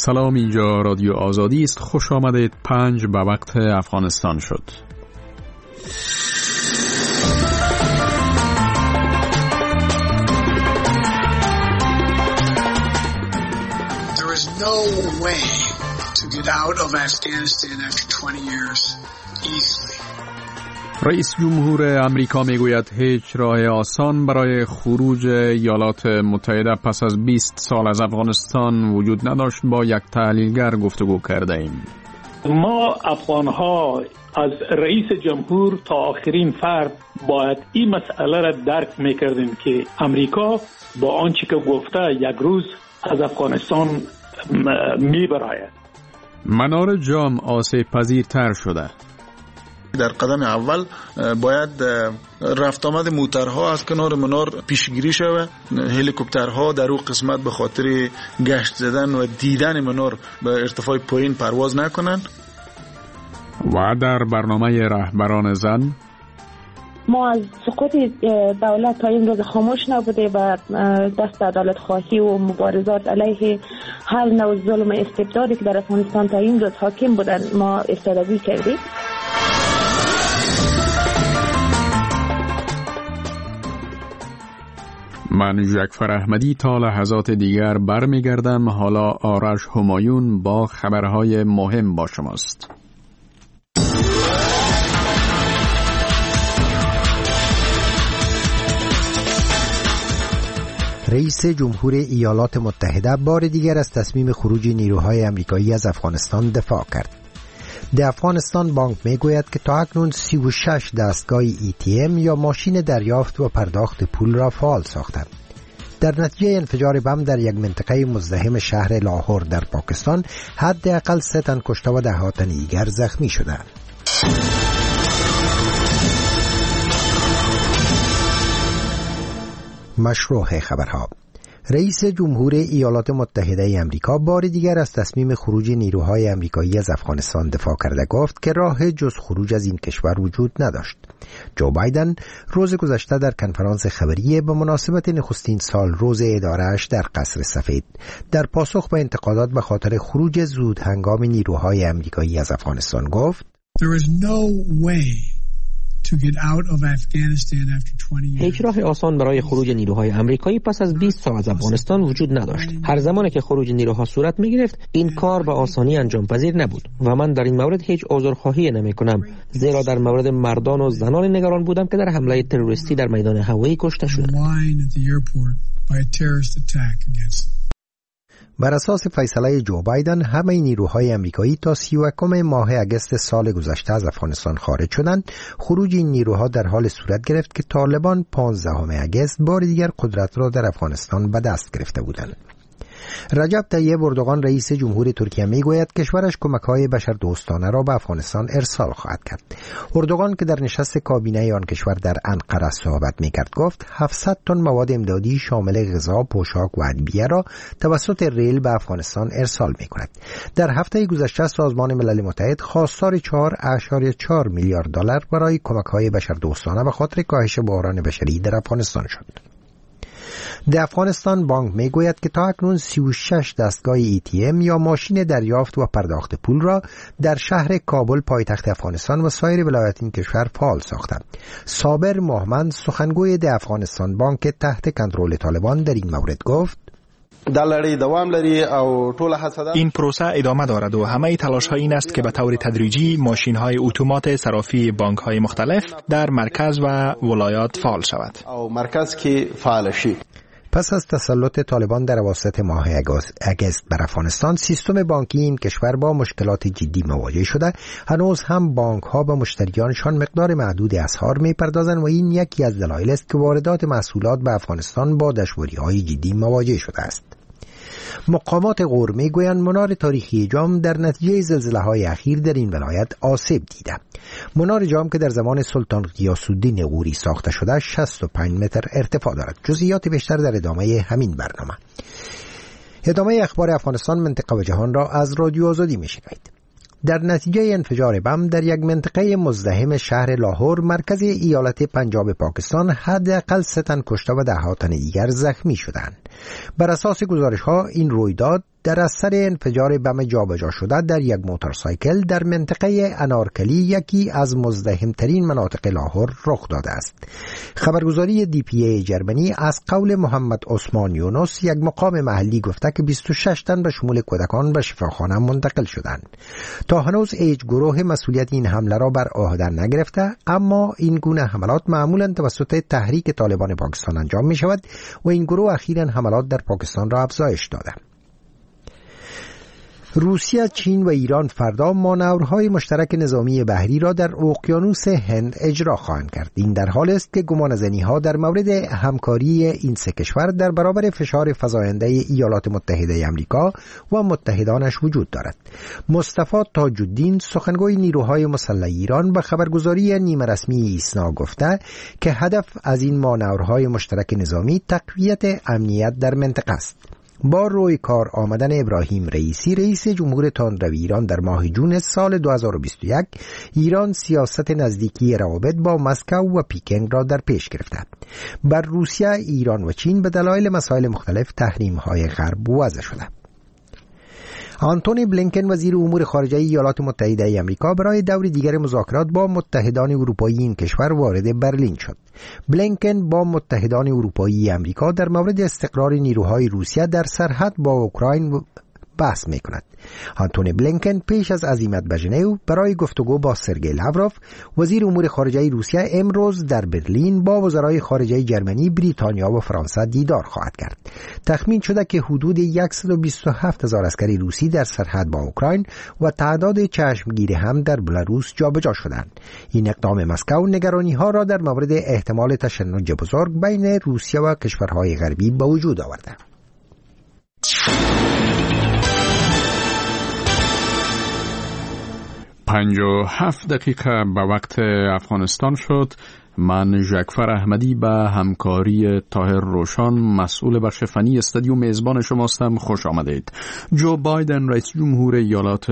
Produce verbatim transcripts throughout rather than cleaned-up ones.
سلام، اینجا رادیو آزادی است. خوش آمدید. پنج به وقت افغانستان شد. There is no way to get out of Afghanistan after twenty years easily. رئیس جمهور امریکا میگوید هیچ راه آسان برای خروج ایالات متحده پس از بیست سال از افغانستان وجود نداشت. با یک تحلیلگر گفتگو کرده ایم. ما افغان‌ها از رئیس جمهور تا آخرین فرد باید این مسئله را درک میکردیم که امریکا با آنچه که گفته یک روز از افغانستان میبراید. منار جام آسیب پذیرتر شده. در قدم اول باید رفت آمد موترها از کنار منار پیشگیری شود. هلیکوپترها در اون قسمت به خاطر گشت زدن و دیدن منار به ارتفاع پایین پرواز نکنند. و در برنامه رهبران زن ما از سقوط دولت تا این روز خاموش نبوده و دست عدالت خواهی و مبارزات علیه هر نوع ظلم و استبدادی که در افغانستان تا این روز حاکم بودن ما استعدادی کردیم. من جعفر احمدی تا لحظات دیگر برمیگردم. حالا آرش همایون با خبرهای مهم با شماست. رئیس جمهور ایالات متحده بار دیگر از تصمیم خروج نیروهای آمریکایی از افغانستان دفاع کرد. در افغانستان بانک میگوید که تا اکنون سی و شش دستگاه ای تی ام یا ماشین دریافت و پرداخت پول را فعال ساختند. در نتیجه انفجار بم در یک منطقه مزدحم شهر لاهور در پاکستان حداقل سه تن کشته و ده ها تن دیگر زخمی شدند. مشروع خبرها. رئیس جمهور ایالات متحده آمریکا بار دیگر از تصمیم خروج نیروهای آمریکایی از افغانستان دفاع کرده گفت که راه جز خروج از این کشور وجود نداشت. جو بایدن روز گذشته در کنفرانس خبری به مناسبت نخستین سال روز اداره‌اش در قصر سفید در پاسخ به انتقادات به خاطر خروج زود هنگام نیروهای آمریکایی از افغانستان گفت There is no way to get out of Afghanistan after twenty years. هیچ راه آسان برای خروج نیروهای آمریکایی پس از بیست سال از افغانستان وجود نداشت. هر زمانی که خروج نیروها صورت می گرفت این کار به آسانی انجام پذیر نبود و من در این مورد هیچ عذرخواهی نمی کنم، زیرا در مورد مردان و زنان نگران بودم که در حمله تروریستی در میدان هوایی کشته شدند. بر اساس فیصله جو بایدن همه نیروهای آمریکایی تا سی و یکم ماه اگست سال گذشته از افغانستان خارج شدند. خروج این نیروها در حال صورت گرفت که طالبان پانزدهم اگست بار دیگر قدرت را در افغانستان به دست گرفته بودند. رجب طیب اردوغان رئیس جمهور ترکیه میگوید کشورش کمک‌های بشردوستانه را به افغانستان ارسال خواهد کرد. اردوغان که در نشست کابینه آن کشور در انقره صحبت میکرد گفت هفتصد تن مواد امدادی شامل غذا، پوشاک و ادویه را توسط ریل به افغانستان ارسال میکند. در هفته گذشته سازمان ملل متحد خواستار چهار ممیز چهار میلیارد دلار برای کمک‌های بشردوستانه به خاطر کاهش بحران بشری در افغانستان شد. در افغانستان بانک میگوید که تا اکنون سی و شش دستگاه ای تی ام یا ماشین دریافت و پرداخت پول را در شهر کابل پایتخت افغانستان و سایر ولایات این کشور فعال ساختند. صابر محمد سخنگوی در افغانستان بانک تحت کنترل طالبان در این مورد گفت این پروسه ادامه دارد و همه تلاش ها این است که به طور تدریجی ماشین های اتومات صرافی بانک های مختلف در مرکز و ولایات فعال شود. پس از تسلط طالبان در اواسط ماه اگست بر افغانستان، سیستم بانکی این کشور با مشکلات جدی مواجه شده. هنوز هم بانک ها به مشتریانشان مقدار محدود اسعار میپردازند و این یکی از دلایل است که واردات محصولات به افغانستان با دشواری های جدی مواجه شده است. مقامات غور میگویند منار تاریخی جام در نتیجه زلزله‌های اخیر در این ولایت آسیب دیده. منار جام که در زمان سلطان غیاث‌الدین غوری ساخته شده شصت و پنج متر ارتفاع دارد. جزئیات بیشتر در ادامه همین برنامه. ادامه اخبار افغانستان، منطقه و جهان را از رادیو آزادی میشنوید. در نتیجه انفجار بم در یک منطقه مزدحم شهر لاهور مرکز ایالت پنجاب پاکستان حداقل سه تن کشته و ده ها تن دیگر زخمی شدند. بر اساس گزارش‌ها این رویداد در اثر انفجار بم جابجا شده در یک موتورسایکل در منطقه انارکلی، یکی از مزدحمترین مناطق لاهور، رخ داده است. خبرگزاری دی پی ای جرمنی از قول محمد عثمان یونس، یک مقام محلی، گفته که بیست و شش تن به شمول کودکان به شفاخانه منتقل شدند. تا هنوز هیچ گروه مسئولیت این حمله را بر عهده نگرفته، اما این گونه حملات معمولا توسط تحریک طالبان پاکستان انجام می شود و این گروه اخیراً حملات در پاکستان را افزایش داده. روسیه، چین و ایران فردا مانورهای مشترک نظامی بحری را در اقیانوس هند اجرا خواهند کرد. این در حال است که گمانه‌زنی‌ها در مورد همکاری این سه کشور در برابر فشار فزاینده ایالات متحده آمریکا و متحدانش وجود دارد. مصطفی تاج الدین، سخنگوی نیروهای مسلح ایران، به خبرگزاری نیمه رسمی ایسنا گفته که هدف از این مانورهای مشترک نظامی تقویت امنیت در منطقه است. با روی کار آمدن ابراهیم رئیسی، رئیس جمهور تندروی ایران، در ماه جون سال دو هزار و بیست و یک، ایران سیاست نزدیکی روابط با مسکو و پیکنگ را در پیش گرفته. بر روسیه، ایران و چین به دلایل مسائل مختلف تحریم‌های غرب وضع شده. آنتونی بلینکن، وزیر امور خارجه ایالات متحده آمریکا، برای دور دیگر مذاکرات با متحدان اروپایی این کشور وارد برلین شد. بلینکن با متحدان اروپایی آمریکا در مورد استقرار نیروهای روسیه در سرحد با اوکراین بحث می کند. آنتونی بلینکن پیش از عزیمت به ژنو برای گفتگو با سرگئی لاوروف، وزیر امور خارجه روسیه، امروز در برلین با وزرای خارجه جرمنی، بریتانیا و فرانسه دیدار خواهد کرد. تخمین شده که حدود صد و بیست و هفت هزار عسکری روسی در سرحد با اوکراین و تعداد چشمگیر هم در بلاروس جابجا شدند. این اقدام مسکو نگرانی‌ها را در مورد احتمال تشنج بزرگ بین روسیه و کشورهای غربی به وجود آورده. پنج و هفت دقیقه به وقت افغانستان شد. من ژکفر احمدی به همکاری طاهر روشان، مسئول بخش فنی استادیو، میزبان شماستم. خوش آمدید. جو بایدن، رئیس جمهور ایالات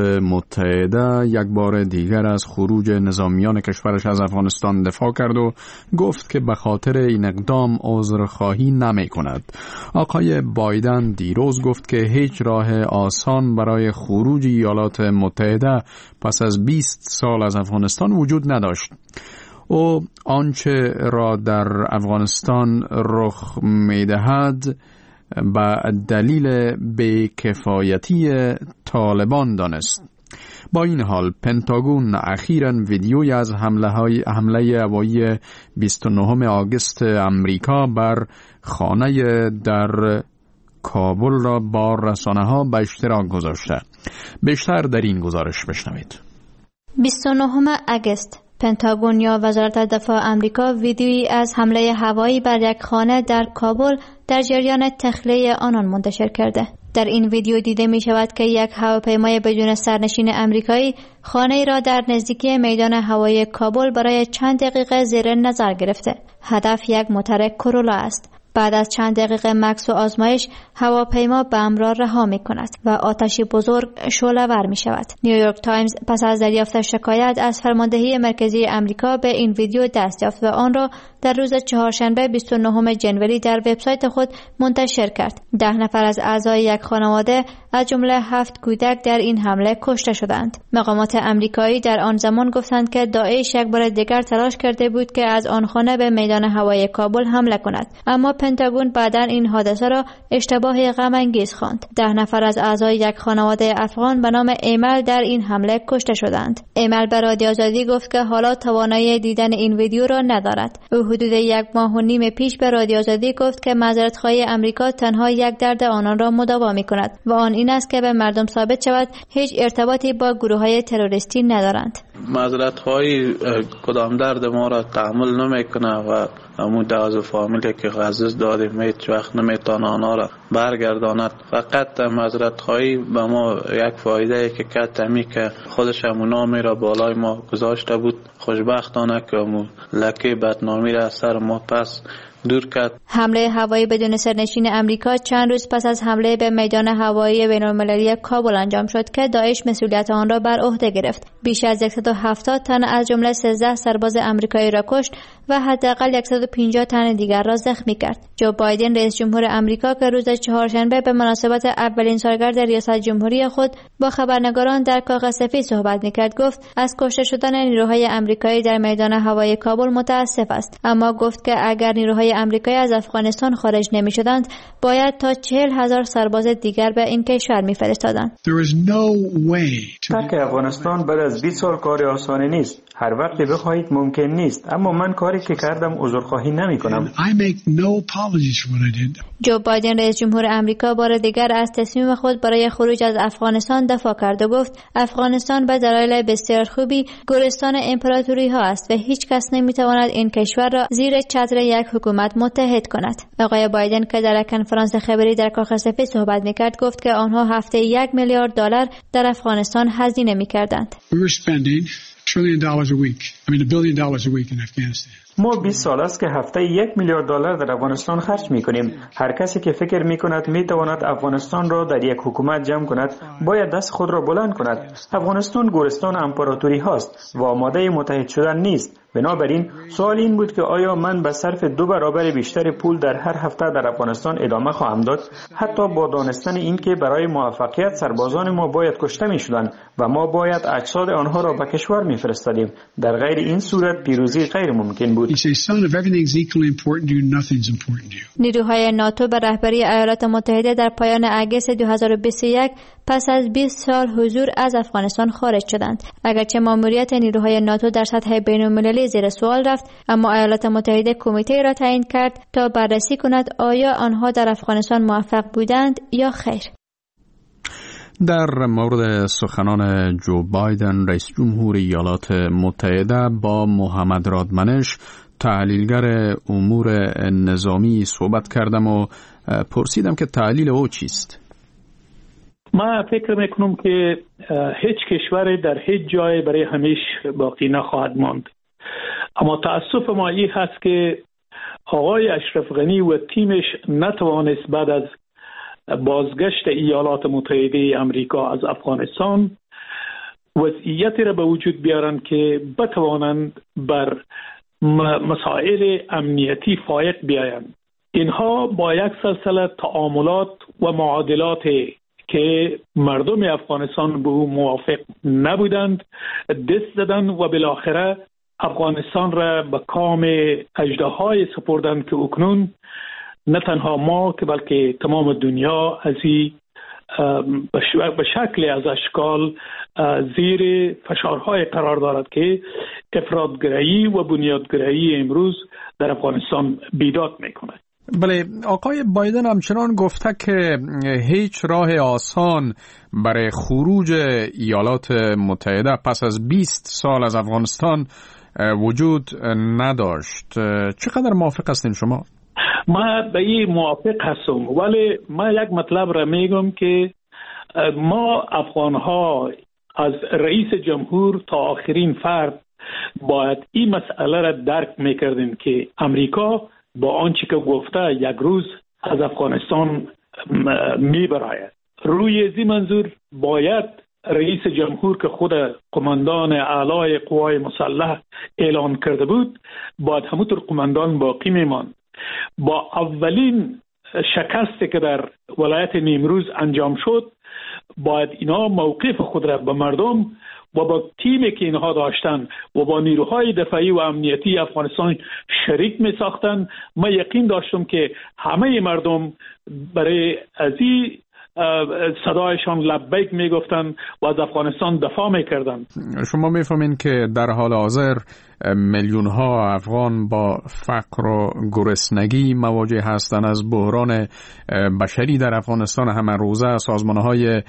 متحده، یک بار دیگر از خروج نظامیان کشورش از افغانستان دفاع کرد و گفت که به خاطر این اقدام عذرخواهی نمی کند. آقای بایدن دیروز گفت که هیچ راه آسان برای خروج ایالات متحده پس از بیست سال از افغانستان وجود نداشت. او آنچه را در افغانستان رخ می‌دهد به دلیل بی‌کفایتی طالبان دانست. با این حال پنتاگون اخیراً ویدیویی از حمله های حمله هوایی بیست و نهم آگوست امریکا بر خانه در کابل را با رسانه‌ها به اشتراک گذاشته. بیشتر در این گزارش بشنوید. بیست و نهم آگوست، پنتاگون یا وزارت دفاع آمریکا ویدیویی از حمله هوایی بر یک خانه در کابل در جریان تخلیه آنان منتشر کرده. در این ویدیو دیده می شود که یک هواپیمای بدون سرنشین آمریکایی خانه‌ای را در نزدیکی میدان هوایی کابل برای چند دقیقه زیر نظر گرفته. هدف یک موتور کرولا است. بعد از چند دقیقه مکث و آزمایش، هواپیما بم را رها می کند و آتشی بزرگ شعله‌ور می شود. نیویورک تایمز پس از دریافت شکایت از فرماندهی مرکزی امریکا به این ویدیو دست یافت و آن را در روز چهارشنبه بیست و نهم ژانویه در وبسایت خود منتشر کرد. ده نفر از اعضای یک خانواده از جمله هفت کودک در این حمله کشته شدند. مقامات امریکایی در آن زمان گفتند که داعش یک بار دیگر تلاش کرده بود که از آن خانه به میدان هوایی کابل حمله کند، اما پنتاگون بعداً این حادثه را اشتباه غم انگیز خواند. ده نفر از اعضای یک خانواده افغان به نام ایمل در این حمله کشته شدند. ایمل به رادیو آزادی گفت که حالا توانایی دیدن این ویدیو را ندارد. او حدود یک ماه و نیم پیش به رادیو آزادی گفت که معذرت‌خواهی امریکا تنها یک درد آنان را مداوا می‌کند و آن این است که به مردم ثابت شود هیچ ارتباطی با گروه‌های تروریستی ندارند. معذرت‌خواهی کدام درد ما را تحمل نمی‌کنه و همون دعوز فامیلی که غزز دادیم هیچ وقت نمیتونه آنها را برگرداند. فقط معذرت‌خواهی به ما یک فایده که کتمی که خودش همون نامی را بالای ما گذاشته بود، خوشبختانه که همون لکه بدنامی را سر ما پس دور کرد. حمله هوایی بدون سرنشین امریکا چند روز پس از حمله به میدان هوایی بین‌المللی کابل انجام شد که داعش مسئولیت آن را بر عهده گرفت. بیش از صد و هفتاد تن از جمله سیزده سرباز امریکایی را کشت و حداقل صد و پنجاه تن دیگر را زخمی کرد. جو بایدن رئیس جمهور امریکا که روز چهارشنبه به مناسبت اولین سالگرد ریاست جمهوری خود با خبرنگاران در کاخ سفید صحبت می‌کرد گفت از کشته شدن نیروهای امریکایی در میدان هوایی کابل متاسف است، اما گفت که اگر نیروهای امریکایی از افغانستان خارج نمی‌شدند باید تا چهل هزار سرباز دیگر به این کشور می‌فرستادند. ترک افغانستان بعد از بیست سال کار آسانی نیست. هر وقت بخواهید ممکن نیست، اما من کاری که کردم عذرخواهی نمی‌کنم. جو بایدن رئیس جمهور امریکا بار دیگر از تصمیم خود برای خروج از افغانستان دفاع کرد و گفت افغانستان به دلایل بسیار خوبی گورستان امپراتوری ها است و هیچ کس نمیتواند این کشور را زیر چتر یک حکومت متحد کند. آقای بایدن که در کنفرانس خبری در کاخ سفید صحبت میکرد گفت که آنها هفته یک میلیارد دلار در افغانستان هزینه میکردند. ما بیست سال است که هفته یک میلیارد دلار در افغانستان خرج میکنیم. هر کسی که فکر میکند میتواند افغانستان را در یک حکومت جمع کند باید دست خود را بلند کند. افغانستان گورستان امپراتوری هاست و آماده متحد شدن نیست. بنابراین سوال این بود که آیا من به صرف دو برابر بیشتر پول در هر هفته در افغانستان ادامه خواهم داد، حتی با دانستن اینکه برای موفقیت سربازان ما باید کشته میشدند و ما باید اجساد آنها را به کشور میفرستادیم. در غیر این صورت پیروزی غیر ممکن بود. نیروهای ناتو به رهبری ایالات متحده در پایان اگست دو هزار و بیست و یک پس از بیست سال حضور از افغانستان خارج شدند. اگرچه ماموریت نیروهای ناتو در سطح بین‌المللی زیر سوال رفت، اما ایالات متحده کمیته را تعیین کرد تا بررسی کند آیا آنها در افغانستان موفق بودند یا خیر. در مورد سخنان جو بایدن رئیس جمهور ایالات متحده با محمد رادمنش تحلیلگر امور نظامی صحبت کردم و پرسیدم که تحلیل او چیست. من فکر میکنم که هیچ کشور در هیچ جای برای همیشه باقی نخواهد ماند، اما تأسف ما این هست که آقای اشرف غنی و تیمش نتوانست بعد از بازگشت ایالات متحده امریکا از افغانستان وضعیتی را به وجود بیارن که بتوانند بر مسائل امنیتی فائق بیایند. اینها با یک سلسله تعاملات و معادلات که مردم افغانستان به او موافق نبودند دست زدند و بالاخره افغانستان را به کام اژدهای سپردند که اکنون نه تنها ما که بلکه تمام دنیا از این به شکل از اشکال زیر فشارهای قرار دارد که افراط‌گرایی و بنیادگرایی امروز در افغانستان بیداد میکند. بله، آقای بایدن همچنان گفته که هیچ راه آسان برای خروج ایالات متحده پس از بیست سال از افغانستان وجود نداشت. چقدر موافق هستین شما؟ من به این موافق هستم، ولی من یک مطلب را میگم که ما افغان ها از رئیس جمهور تا آخرین فرد باید این مسئله را درک میکردیم که امریکا با آنچه که گفته یک روز از افغانستان میبراید. روی از این منظور باید رئیس جمهور که خود قماندان اعلای قوای مسلح اعلان کرده بود باید همونطور قماندان باقی میماند. با اولین شکستی که در ولایت نیمروز انجام شد باید اینا موقف خود را به مردم و با تیمی که اینها داشتن و با نیروهای دفاعی و امنیتی افغانستان شریک می ساختن. من یقین داشتم که همه مردم برای از این صدایشان لبیک می گفتن و از افغانستان دفاع می کردن. شما می فهمین که در حال حاضر میلیون ها افغان با فقر و گرسنگی مواجه هستند. از بحران بشری در افغانستان همه روزه سازمان های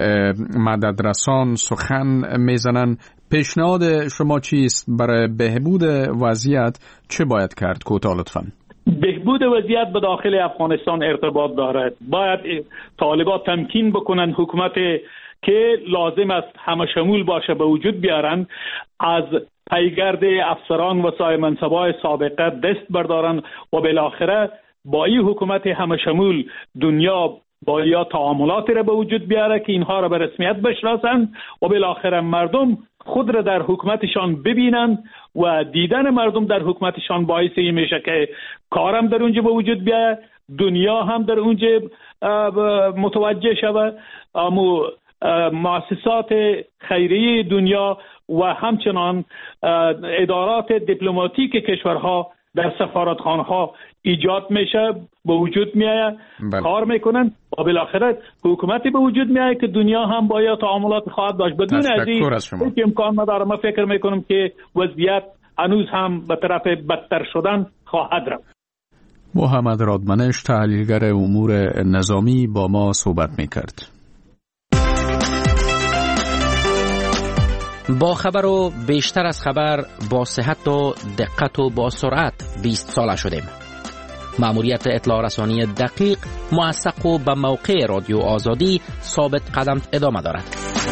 مددرسان سخن میزنن. پیشنهاد شما چیست برای بهبود وضعیت؟ چه باید کرد؟ کوتاه لطفاً. بهبود وضعیت به داخل افغانستان ارتباط دارد. باید طالبان تمکین بکنن حکومت که لازم است همه شمول باشه به وجود بیارن. از پیگرد افسران و صاحب منصبای سابقه دست بردارن و بالاخره با این حکومت همه شمول دنیا با یا تعاملاتی را به وجود بیاره که اینها را به رسمیت بشناسند و بالاخره مردم خود را در حکومتشان ببینند و دیدن مردم در حکومتشان باعث این میشه که کارم در اونجا به وجود بیاره، دنیا هم در اونجا متوجه شود، اما مؤسسات خیریه دنیا و همچنان ادارات دیپلماتیک کشورها در سفارتخانه‌ها ایجاد میشه، به وجود میاد، کار میکنن و بالاخره حکومتی به وجود میاد که دنیا هم باید تعاملات خواهد داشت. بدون از این هیچ امکان نداره. من فکر میکنم که وضعیت هنوز هم به طرف بدتر شدن خواهد رفت. محمد رادمنش، تحلیلگر امور نظامی، با ما صحبت میکرد. با خبر و بیشتر از خبر، با صحت و دقت و با سرعت بیست ساله شدیم. مأموریت اطلاع رسانی دقیق، موثق و به موقع رادیو آزادی ثابت قدم ادامه دارد.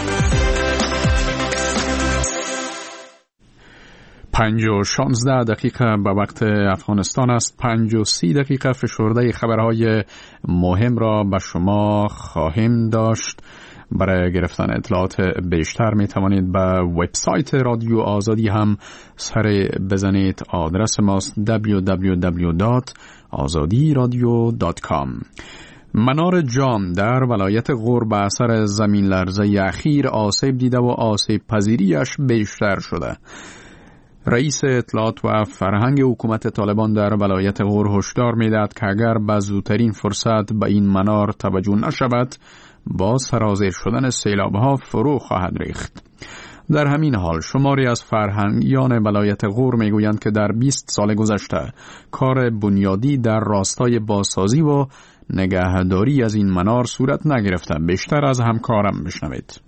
پنج و شانزده دقیقه به وقت افغانستان است. پنج و سی دقیقه فشرده خبرهای مهم را به شما خواهیم داشت. برای گرفتن اطلاعات بیشتر می توانید به وبسایت رادیو آزادی هم سر بزنید. آدرس ماست دبلیو دبلیو دبلیو دات آزادی رادیو دات کام. منار جام در ولایت غور به اثر زمین لرزه اخیر آسیب دیده و آسیب پذیریش بیشتر شده. رئیس اطلاعات و فرهنگ حکومت طالبان در ولایت غور هشدار می‌دهد که اگر به زودترین فرصت به این منار توجه نشود، با سرازیر شدن سیلاب‌ها فرو خواهد ریخت. در همین حال شماری از فرهنگیان ولایت غور میگویند که در بیست سال گذشته کار بنیادی در راستای بازسازی و نگهداری از این منار صورت نگرفته. بیشتر از همکارم بشنوید.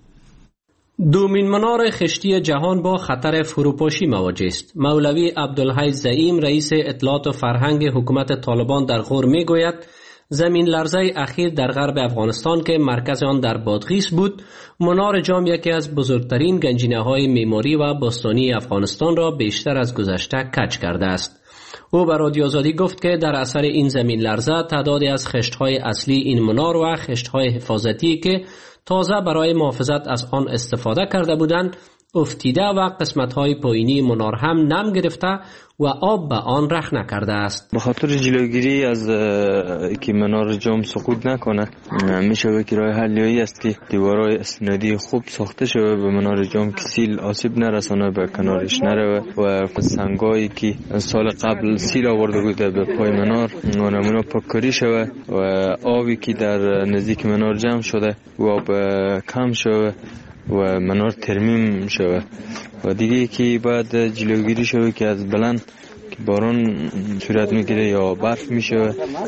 دومین منار خشتی جهان با خطر فروپاشی مواجه است. مولوی عبدالحی زعیم، رئیس اطلاعات و فرهنگ حکومت طالبان در غور میگوید زمین لرزه اخیر در غرب افغانستان که مرکز آن در بادغیس بود، منار جام یکی از بزرگترین گنجینه‌های معماری و باستانی افغانستان را بیشتر از گذشته کج کرده است. او به رادیو آزادی گفت که در اثر این زمین لرزه تعدادی از خشت‌های اصلی این منار و خشت‌های حفاظتی که تازه برای محافظت از آن استفاده کرده بودند افتیده و قسمت‌های پایینی منار هم نم گرفته و آب به آن رخ نکرده است. به خاطر جلوگیری از که منار جام سقوط نکنه، میشه که راه حلی است که دیوارهای اسنادی خوب ساخته شده به منار جام که سیل آسیب نرسانه به کنارش نره و سنگایی که سال قبل سیل آورده بوده به پای منار اونمونا پاککاری شده و آبی که در نزدیک منار جمع شده و آب کم شده و منار ترمیم شود و دیگه که بعد جلوگیری شود که از بلند که باران صورت میگیره یا برف میشه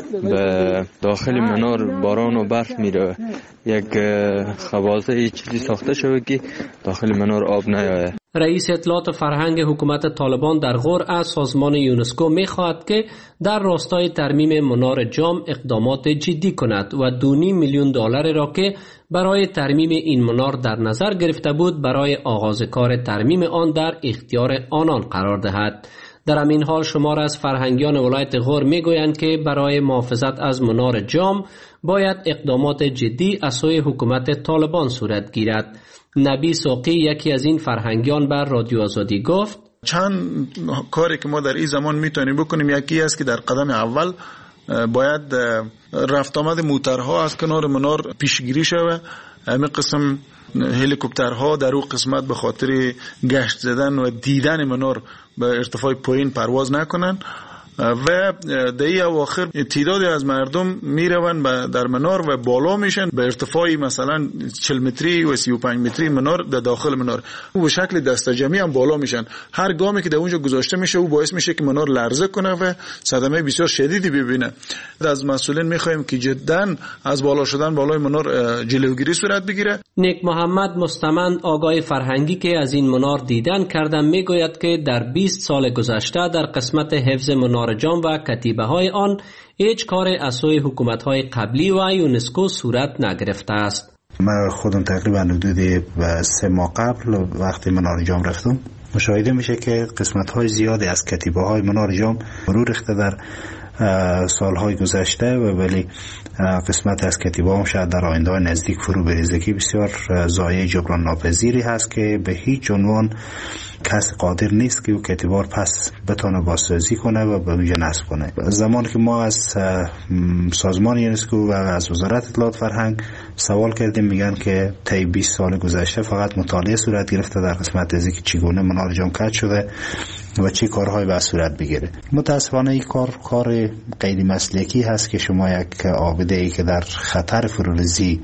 به داخل منار باران و برف میره، یک خبازه چیزی ساخته شود که داخل منار آب نیاید. رئیس اطلاعات فرهنگ حکومت طالبان در غور از سازمان یونسکو می‌خواهد که در راستای ترمیم منار جام اقدامات جدی کند و دو و نیم میلیون دلار را که برای ترمیم این منار در نظر گرفته بود برای آغاز کار ترمیم آن در اختیار آنان قرار دهد. در همین حال شمار از فرهنگیان ولایت غور میگویند که برای محافظت از منار جام باید اقدامات جدی از سوی حکومت طالبان صورت گیرد. نبی ساقی، یکی از این فرهنگیان، بر رادیو آزادی گفت چند کاری که ما در این زمان میتونیم بکنیم. یکی است که در قدم اول باید رفت آمد موترها از کنار منار پیشگیری شود. همین قسم هلیکوپترها در اون قسمت به خاطر گشت زدن و دیدن منار به ارتفاع پایین پرواز نکنن و در اواخر تعدادی از مردم میروند در منار و بالا میشن به ارتفاعی مثلا چهل متری و سی و پنج متری منار در داخل منار و به شکل دسته جمعی هم بالا میشن. هر گامی که در اونجا گذاشته میشه او باعث میشه که منار لرزه کنه و صدمه بسیار شدیدی ببینه. از مسئولین میخوایم که جدا از بالا شدن بالای منار جلوگیری صورت بگیره. نیک محمد مستمند، آگاه فرهنگی که از این منار دیدن کردن، میگوید که در بیست سال گذشته در قسمت حفظ منار جام و کتیبه های آن هیچ کار از سوی حکومت های قبلی و یونسکو صورت نگرفته است. من خودم تقریبا حدود سه ماه قبل وقتی منار جام رفتم مشاهده میشه که قسمت های زیادی از کتیبه های منار جام فرو ریخته در سالهای گذشته و ولی قسمت از کتیبه هم شاید در آینده نزدیک فرو بریزه که بسیار ضایعه جبران ناپذیری هست که به هیچ عنوان کس قادر نیست که او کتیبه پس بتونه بازسازی کنه و به اونجا نصب کنه. زمانی که ما از سازمان یونسکو و از وزارت اطلاعات فرهنگ سوال کردیم میگن که طی بیست سال گذشته فقط مطالعه صورت گرفته در قسمت از اینکه چگونه منار جام کج شده و چه کارهایی باید صورت بگیره. متاسفانه این کار کار غیر مسلکی هست که شما یک عابده ای که در خطر فروریزی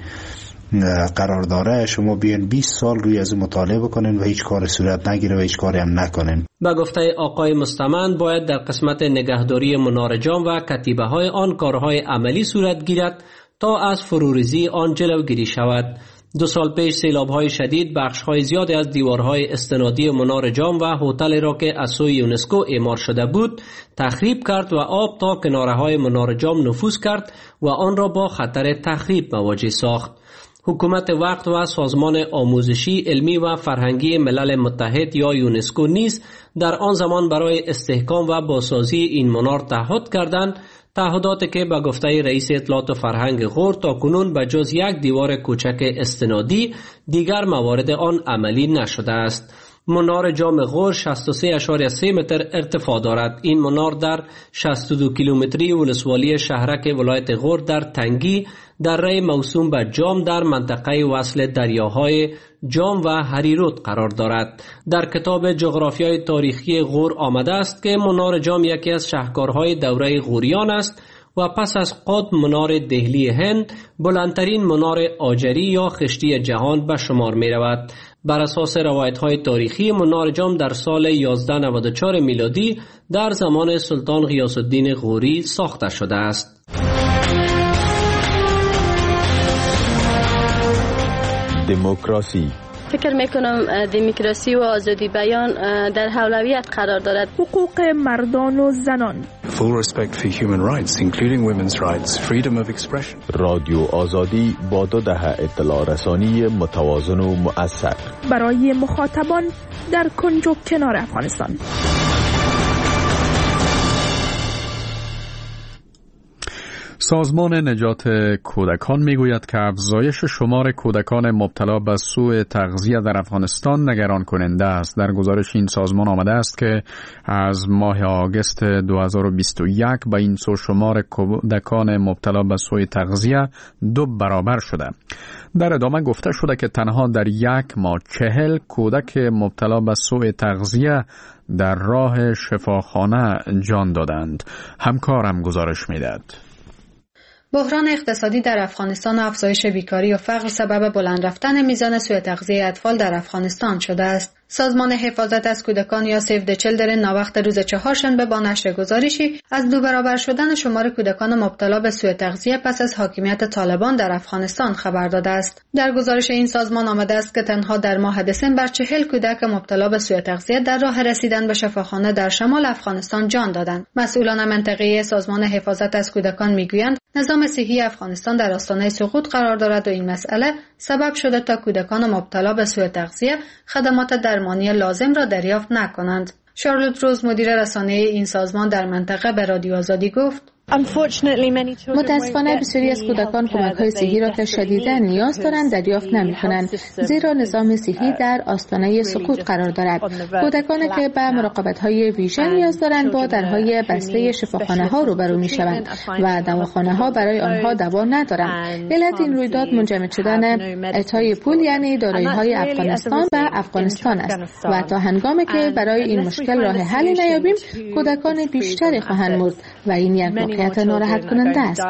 قرار داره شما بیان بیست سال روی از مطالعه بکنین و هیچ کار صورت نگیره و هیچ کاری هم نکنین. به گفته آقای مستمند باید در قسمت نگهداری منار جام و کتیبه های آن کارهای عملی صورت گیرد تا از فروریزی آن جلوگیری شود. دو سال پیش سیلاب‌های شدید بخش‌های زیادی از دیوارهای استنادی منار جام و هتل را که از سوی یونسکو اعمار شده بود تخریب کرد و آب تا کناره‌های منار جام نفوذ کرد و آن را با خطر تخریب مواجه ساخت. حکومت وقت و سازمان آموزشی، علمی و فرهنگی ملل متحد یا یونسکو نیز در آن زمان برای استحکام و بازسازی این منار تعهد کردند، تعهداتی که به گفته رئیس اطلاعات و فرهنگ غور تا کنون به جز یک دیوار کوچک استنادی دیگر موارد آن عملی نشده است. منار جام غور شصت و سه اشاریه سه متر ارتفاع دارد. این منار در شصت و دو کیلومتری ولسوالی شهرک ولایت غور در تنگی دره موسوم به جام در منطقه وصل دریاهای جام و هریرود قرار دارد. در کتاب جغرافیای تاریخی غور آمده است که منار جام یکی از شاهکارهای دوره غوریان است و پس از قطب منار دهلی هند بلندترین منار آجری یا خشتی جهان به شمار می رود. بر اساس روایت‌های تاریخی منار جام در سال یازده نود و چهار میلادی در زمان سلطان غیاث الدین غوری ساخته شده است. دموکراسی فکر میکنم دموکراسی و آزادی بیان در اولویت قرار دارد. حقوق مردان و زنان. Full respect for human rights including women's rights, freedom of expression. رادیو آزادی با دو دهه اطلاع رسانی متوازن و مؤثر برای مخاطبان در کنج و کنار افغانستان. سازمان نجات کودکان میگوید که افزایش شمار کودکان مبتلا به سوء تغذیه در افغانستان نگران کننده است. در گزارش این سازمان آمده است که از ماه آگوست دو هزار و بیست و یک به این سو شمار کودکان مبتلا به سوء تغذیه دو برابر شده. در ادامه گفته شده که تنها در یک ماه چهل کودک مبتلا به سوء تغذیه در راه شفاخانه جان دادند. همکارم گزارش میدهد. بحران اقتصادی در افغانستان و افزایش بیکاری و فقر سبب بلند رفتن میزان سوء تغذیه اطفال در افغانستان شده است. سازمان حفاظت از کودکان یا سیو د چیلدرن ناوقت روز چهارشنبه با نشر گزارشی از دو برابر شدن شمار کودکان مبتلا به سوء تغذیه پس از حاکمیت طالبان در افغانستان خبر داده است. در گزارش این سازمان آمده است که تنها در ماه دسامبر چهل کودک مبتلا به سوء تغذیه در راه رسیدن به شفاخانه در شمال افغانستان جان دادند. مسئولان منطقه‌ای سازمان حفاظت از کودکان میگویند نظام صحی افغانستان در آستانه سقوط قرار دارد و این مسئله سبب شده تا کودکان مبتلا به سوء تغذیه خدمات درمانی لازم را دریافت نکنند. شارلوت روز مدیر رسانه‌ای این سازمان در منطقه به رادیو آزادی گفت: متاسفانه بسیاری از کودکان کمک‌های صحی را که شدیداً نیاز دارند دریافت نمی‌کنند، زیرا نظام صحی در آستانه سقوط قرار دارد. کودکانی که به مراقبت‌های ویژه نیاز دارند با درهای بسته شفاخانه‌ها روبرو می‌شوند و دواخانه‌ها برای آنها دوا ندارند. علت این رویداد منجمد شدن اعطای پول یعنی دارایی‌های افغانستان و افغانستان است و تا هنگامی که برای این مشکل راه حلی نیابیم کودکان بیشتری خواهند مرد و این یک واقعیت ناراحت کننده است.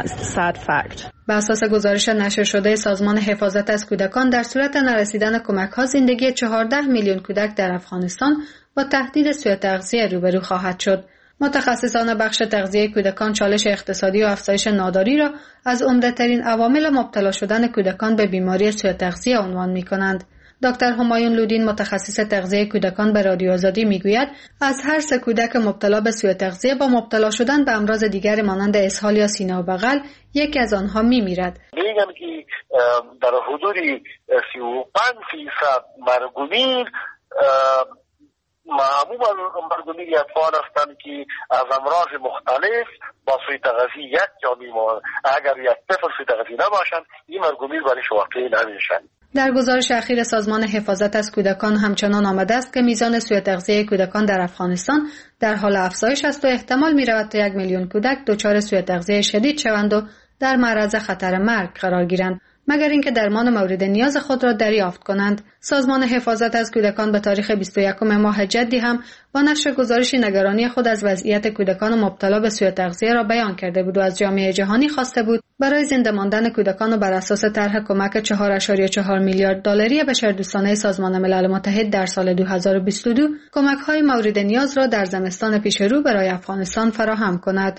بر اساس گزارش نشر شده سازمان حفاظت از کودکان در صورت نرسیدن کمک‌ها زندگی چهارده میلیون کودک در افغانستان با تهدید سوء تغذیه روبرو خواهد شد. متخصصان بخش تغذیه کودکان چالش اقتصادی و افزایش ناداری را از عمده‌ترین عوامل مبتلا شدن کودکان به بیماری سوء تغذیه عنوان می‌کنند. دکتر همایون لودین متخصص تغذیه کودکان به رادیو آزادی میگوید از هر سه کودک مبتلا به سوء تغذیه با مبتلا شدن به امراض دیگر مانند اسهال یا سینه و بغل یکی از آنها میمیرد. میگن که در حدود سی و پنج فیصد مرگ و میر معمولا مرگومیر اطفال هستند که از امراض مختلف با سوی تغذیه یک جا میمانند. اگر یک طفل سوی تغذیه نباشند این مرگومیر برایش واقع نمیشن. در گزارش اخیر سازمان حفاظت از کودکان همچنان آمده است که میزان سوء تغذیه کودکان در افغانستان در حال افزایش است و احتمال می‌رود تا یک میلیون کودک دچار سوء تغذیه شدید شوند و در معرض خطر مرگ قرار گیرند مگر اینکه درمان مورد نیاز خود را دریافت کنند. سازمان حفاظت از کودکان به تاریخ بیست و یکم ماه جدی هم با نشر گزارشی نگرانی خود از وضعیت کودکان مبتلا به سوء تغذیه را بیان کرده بود و از جامعه جهانی خواسته بود برای زنده ماندن کودکان و بر اساس طرح کمک چهار ممیز چهار میلیارد دلاری بشردوستانه سازمان ملل متحد در سال دو هزار و بیست و دو کمک‌های مورد نیاز را در زمستان پیش رو برای افغانستان فراهم کند.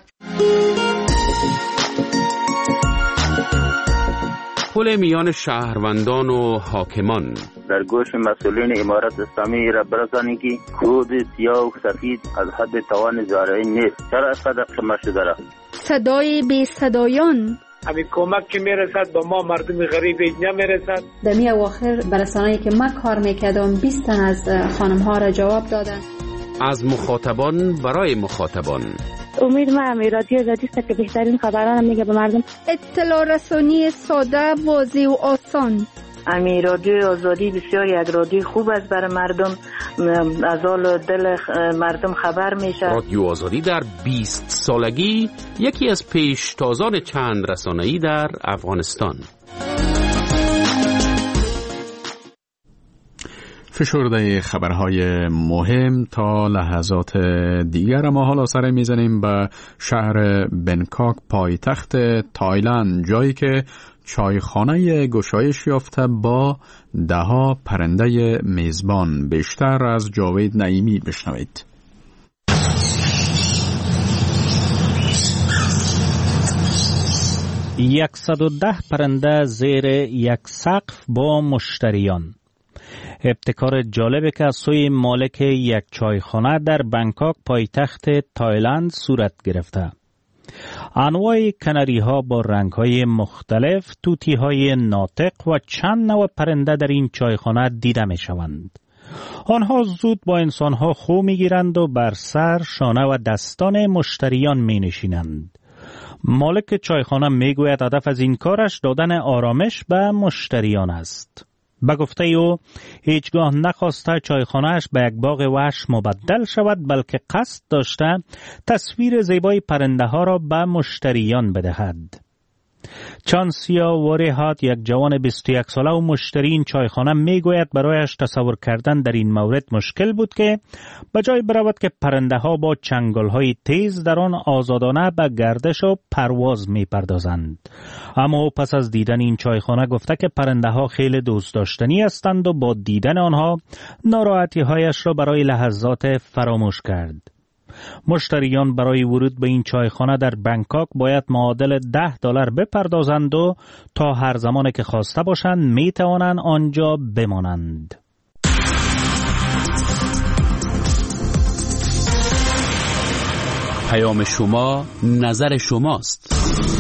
پل میان شهروندان و حاکمان در گوش مسئولین امارت اسلامی را برسانید که کود سیاه و سفید از حد توان زارعین نیست. چرا صدق شما شده را؟ صدای بی صدایان همین کمک که میرسد با ما مردم غریب نمیرسد. در می اواخر برسانه‌ای که من کار میکردم بیست تن از خانم ها را جواب دادن. از مخاطبان برای مخاطبان. امید ما همی رادیو آزادی است که بهترین خبران میگه به مردم. اطلاع رسانی ساده، واضح و آسان. امی رادیو آزادی بسیار یک رادیو خوب است برای مردم، از حال دل مردم خبر میشه. رادیو آزادی در بیست سالگی یکی از پیشتازان چند رسانه‌ای در افغانستان. فشرده خبرهای مهم تا لحظات دیگر. ما حالا سر میزنیم به شهر بنکاک پایتخت تایلند، جایی که چایخانه گشایش یافته با دهها پرنده میزبان. بیشتر از جاوید نعیمی بشنوید. صد و ده پرنده زیر یک سقف با مشتریان. ابتکار جالبی که از سوی مالک یک چایخانه در بنکاک پایتخت تایلند صورت گرفته. انواع کناری ها با رنگ های مختلف، توتی های ناطق و چند نوع پرنده در این چایخانه دیده می شوند. آنها زود با انسان ها خو می گیرند و بر سر، شانه و دستان مشتریان می نشینند. مالک چایخانه می گوید هدف از این کارش دادن آرامش به مشتریان است. به گفته او هیچگاه نخواسته چایخانه‌اش به یک باغ وحش مبدل شود، بلکه قصد داشته تصویر زیبای پرنده ها را به مشتریان بدهد. چانسیا وریهات، یک جوان بیست و یک ساله و مشتری این چایخانه، می گوید برایش تصور کردن در این مورد مشکل بود که به جای برود که پرنده ها با چنگال های تیز در آن آزادانه به گردش و پرواز می پردازند. اما پس از دیدن این چایخانه گفته که پرنده ها خیلی دوست داشتنی هستند و با دیدن آنها ناراحتی هایش را برای لحظات فراموش کرد. مشتریان برای ورود به این چایخانه در بنکاک باید معادل ده دلار بپردازند و تا هر زمان که خواسته باشند می توانند آنجا بمانند. پیام شما، نظر شماست.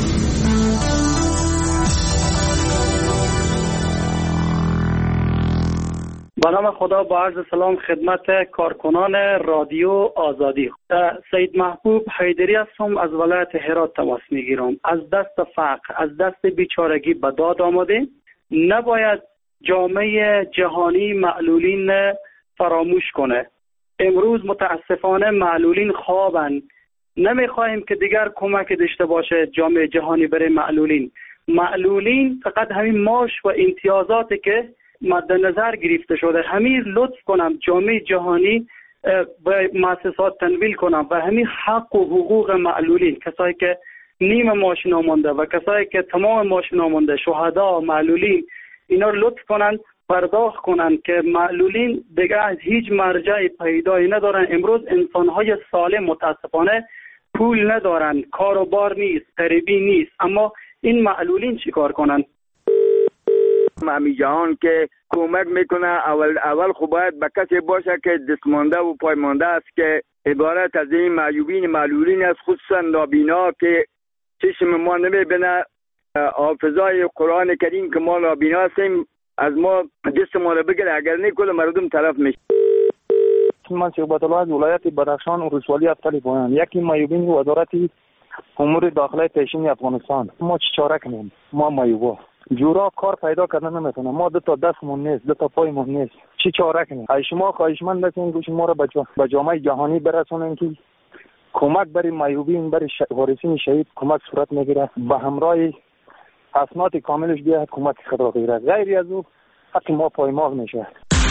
با نام خدا با عرض سلام خدمت کارکنان رادیو آزادی. سید محبوب حیدری هستم، از ولایت هرات تماس میگیرم. از دست فقر، از دست بیچارگی به داد آمده. نباید جامعه جهانی معلولین فراموش کنه. امروز متاسفانه معلولین خوابن. نمیخواهیم که دیگر کمک داشته باشه جامعه جهانی برای معلولین. معلولین فقط همین معاش و امتیازاتی که مد نظر گرفته شده، همین لطف کنم جامعه جهانی به مؤسسات تنویل کنم و همین حق و حقوق معلولین، کسایی که نیم معاش نامونده و کسایی که تمام معاش نامونده، شهدا، معلولین، اینا لطف کنن پرداخت کنن که معلولین دیگه از هیچ مرجع پیدایی ندارن. امروز انسانهای سالم متاسفانه پول ندارن، کار و بار نیست، غریبی نیست، اما این معلولین چیکار کنن؟ امی جهان که کمک میکنه اول اول خب باید به کسی باشه که دستمانده و پایمانده است که عبارت از این معیوبین معلولین است، خصوصا نابینا که چشم ما نمیبینه. حافظای قرآن کریم که ما نابینا هستیم از ما دست ما رو بگیره، اگر نه کل مردم طرف میشه. من صحبت الله از ولایت بدخشان و ولسوالی افضل پایان. یکی معیوبین وزارت امور داخلی پیشین افغانستان. ما چه چاره کنیم؟ ما معیوبا جورا کار پیدا کردن نمیتونه. ما دو تا دستمون نیست، دو تا پایمون نیست. چه چاره کنیم؟ ای شما خواهشمند هستین که شما را به جامعه جهانی برسونین که کمک برای معیوبین، برای وارثین شهید کمک صورت میگیره. به همراه اسناد کاملش بیاد کمک خود را بگیره. غیر از او حق ما پایمال میشه.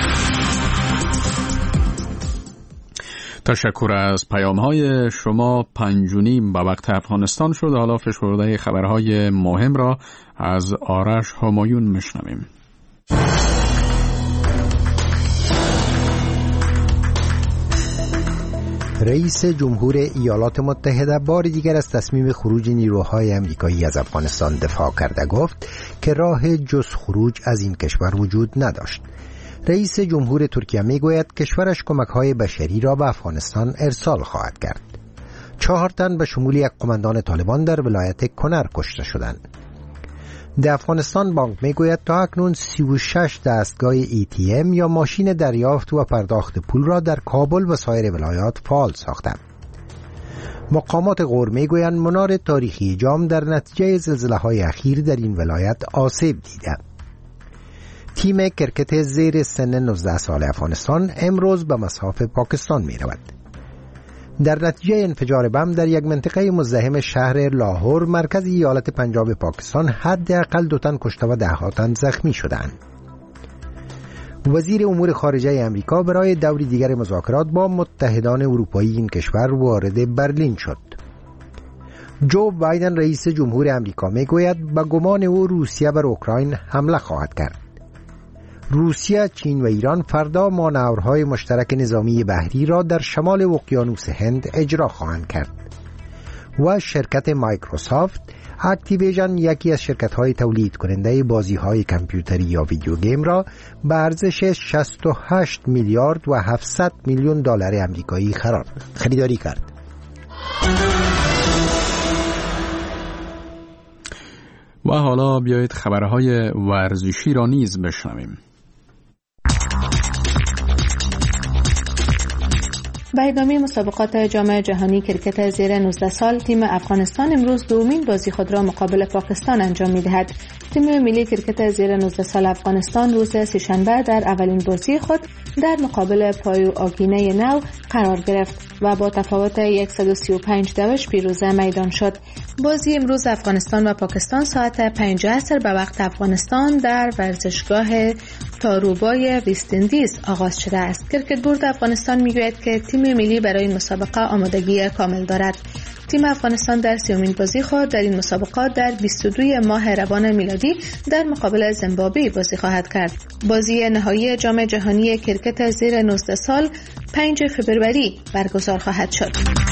تشکر از پیام‌های شما. پنج و نیم به وقت افغانستان شد. حالا فشرده خبرهای مهم را از آرش همایون میشنویم. رئیس جمهور ایالات متحده بار دیگر از تصمیم خروج نیروهای آمریکایی از افغانستان دفاع کرده گفت که راه جز خروج از این کشور وجود نداشت. رئیس جمهور ترکیه میگوید کشورش کمک‌های بشری را به افغانستان ارسال خواهد کرد. چهار تن به شمول یک قماندان طالبان در ولایت کنر کشته شدند. در افغانستان بانک میگوید تا اکنون سی و شش دستگاه ای تی ام یا ماشین دریافت و پرداخت پول را در کابل و سایر ولایات فعال ساختند. مقامات غور میگویند منار تاریخی جام در نتیجه زلزله‌های اخیر در این ولایت آسیب دیده. تیم کرکت زیر سن نوزده سال افغانستان امروز به مصاف پاکستان می رود. در نتیجه انفجار بم در یک منطقه مزدحم شهر لاهور مرکز ایالت پنجاب پاکستان حداقل دو تن کشته و ده ها تن زخمی شدند. وزیر امور خارجه آمریکا برای دوری دیگر مذاکرات با متحدان اروپایی این کشور وارد برلین شد. جو بایدن رئیس جمهور آمریکا میگوید به گمان او روسیه بر اوکراین حمله خواهد کرد. روسیه، چین و ایران فردا مانورهای مشترک نظامی بحری را در شمال اقیانوس هند اجرا خواهند کرد. و شرکت مایکروسافت اکتیویژن، یکی از شرکت‌های تولید کننده بازی‌های کامپیوتری یا ویدیو گیم را به ارزش شصت و هشت میلیارد و هفتصد میلیون دلار آمریکایی خریداری کرد. و حالا بیایید خبرهای ورزشی را نیز بشنویم. به ادامه مسابقات جام جهانی کرکت زیر نوزده سال، تیم افغانستان امروز دومین بازی خود را مقابل پاکستان انجام می‌دهد. تیم ملی کرکت زیر نوزده سال افغانستان روز سه‌شنبه در اولین بازی خود در مقابل پایو آگینه نو قرار گرفت و با تفاوت صد و سی و پنج دوش پیروز میدان شد. بازی امروز افغانستان و پاکستان ساعت پنج عصر به وقت افغانستان در ورزشگاه تاروبای وست‌اندیز آغاز شده است. کرکت بورد افغانستان میگوید که تیم ملی برای این مسابقه آمادگی کامل دارد. تیم افغانستان در سیومین بازی خود در این مسابقات در بیست و دو ماه روان میلادی در مقابل زیمبابوه بازی خواهد کرد. بازی نهایی جام جهانی کرکت زیر نوزده سال پنج فوریه برگزار خواهد شد.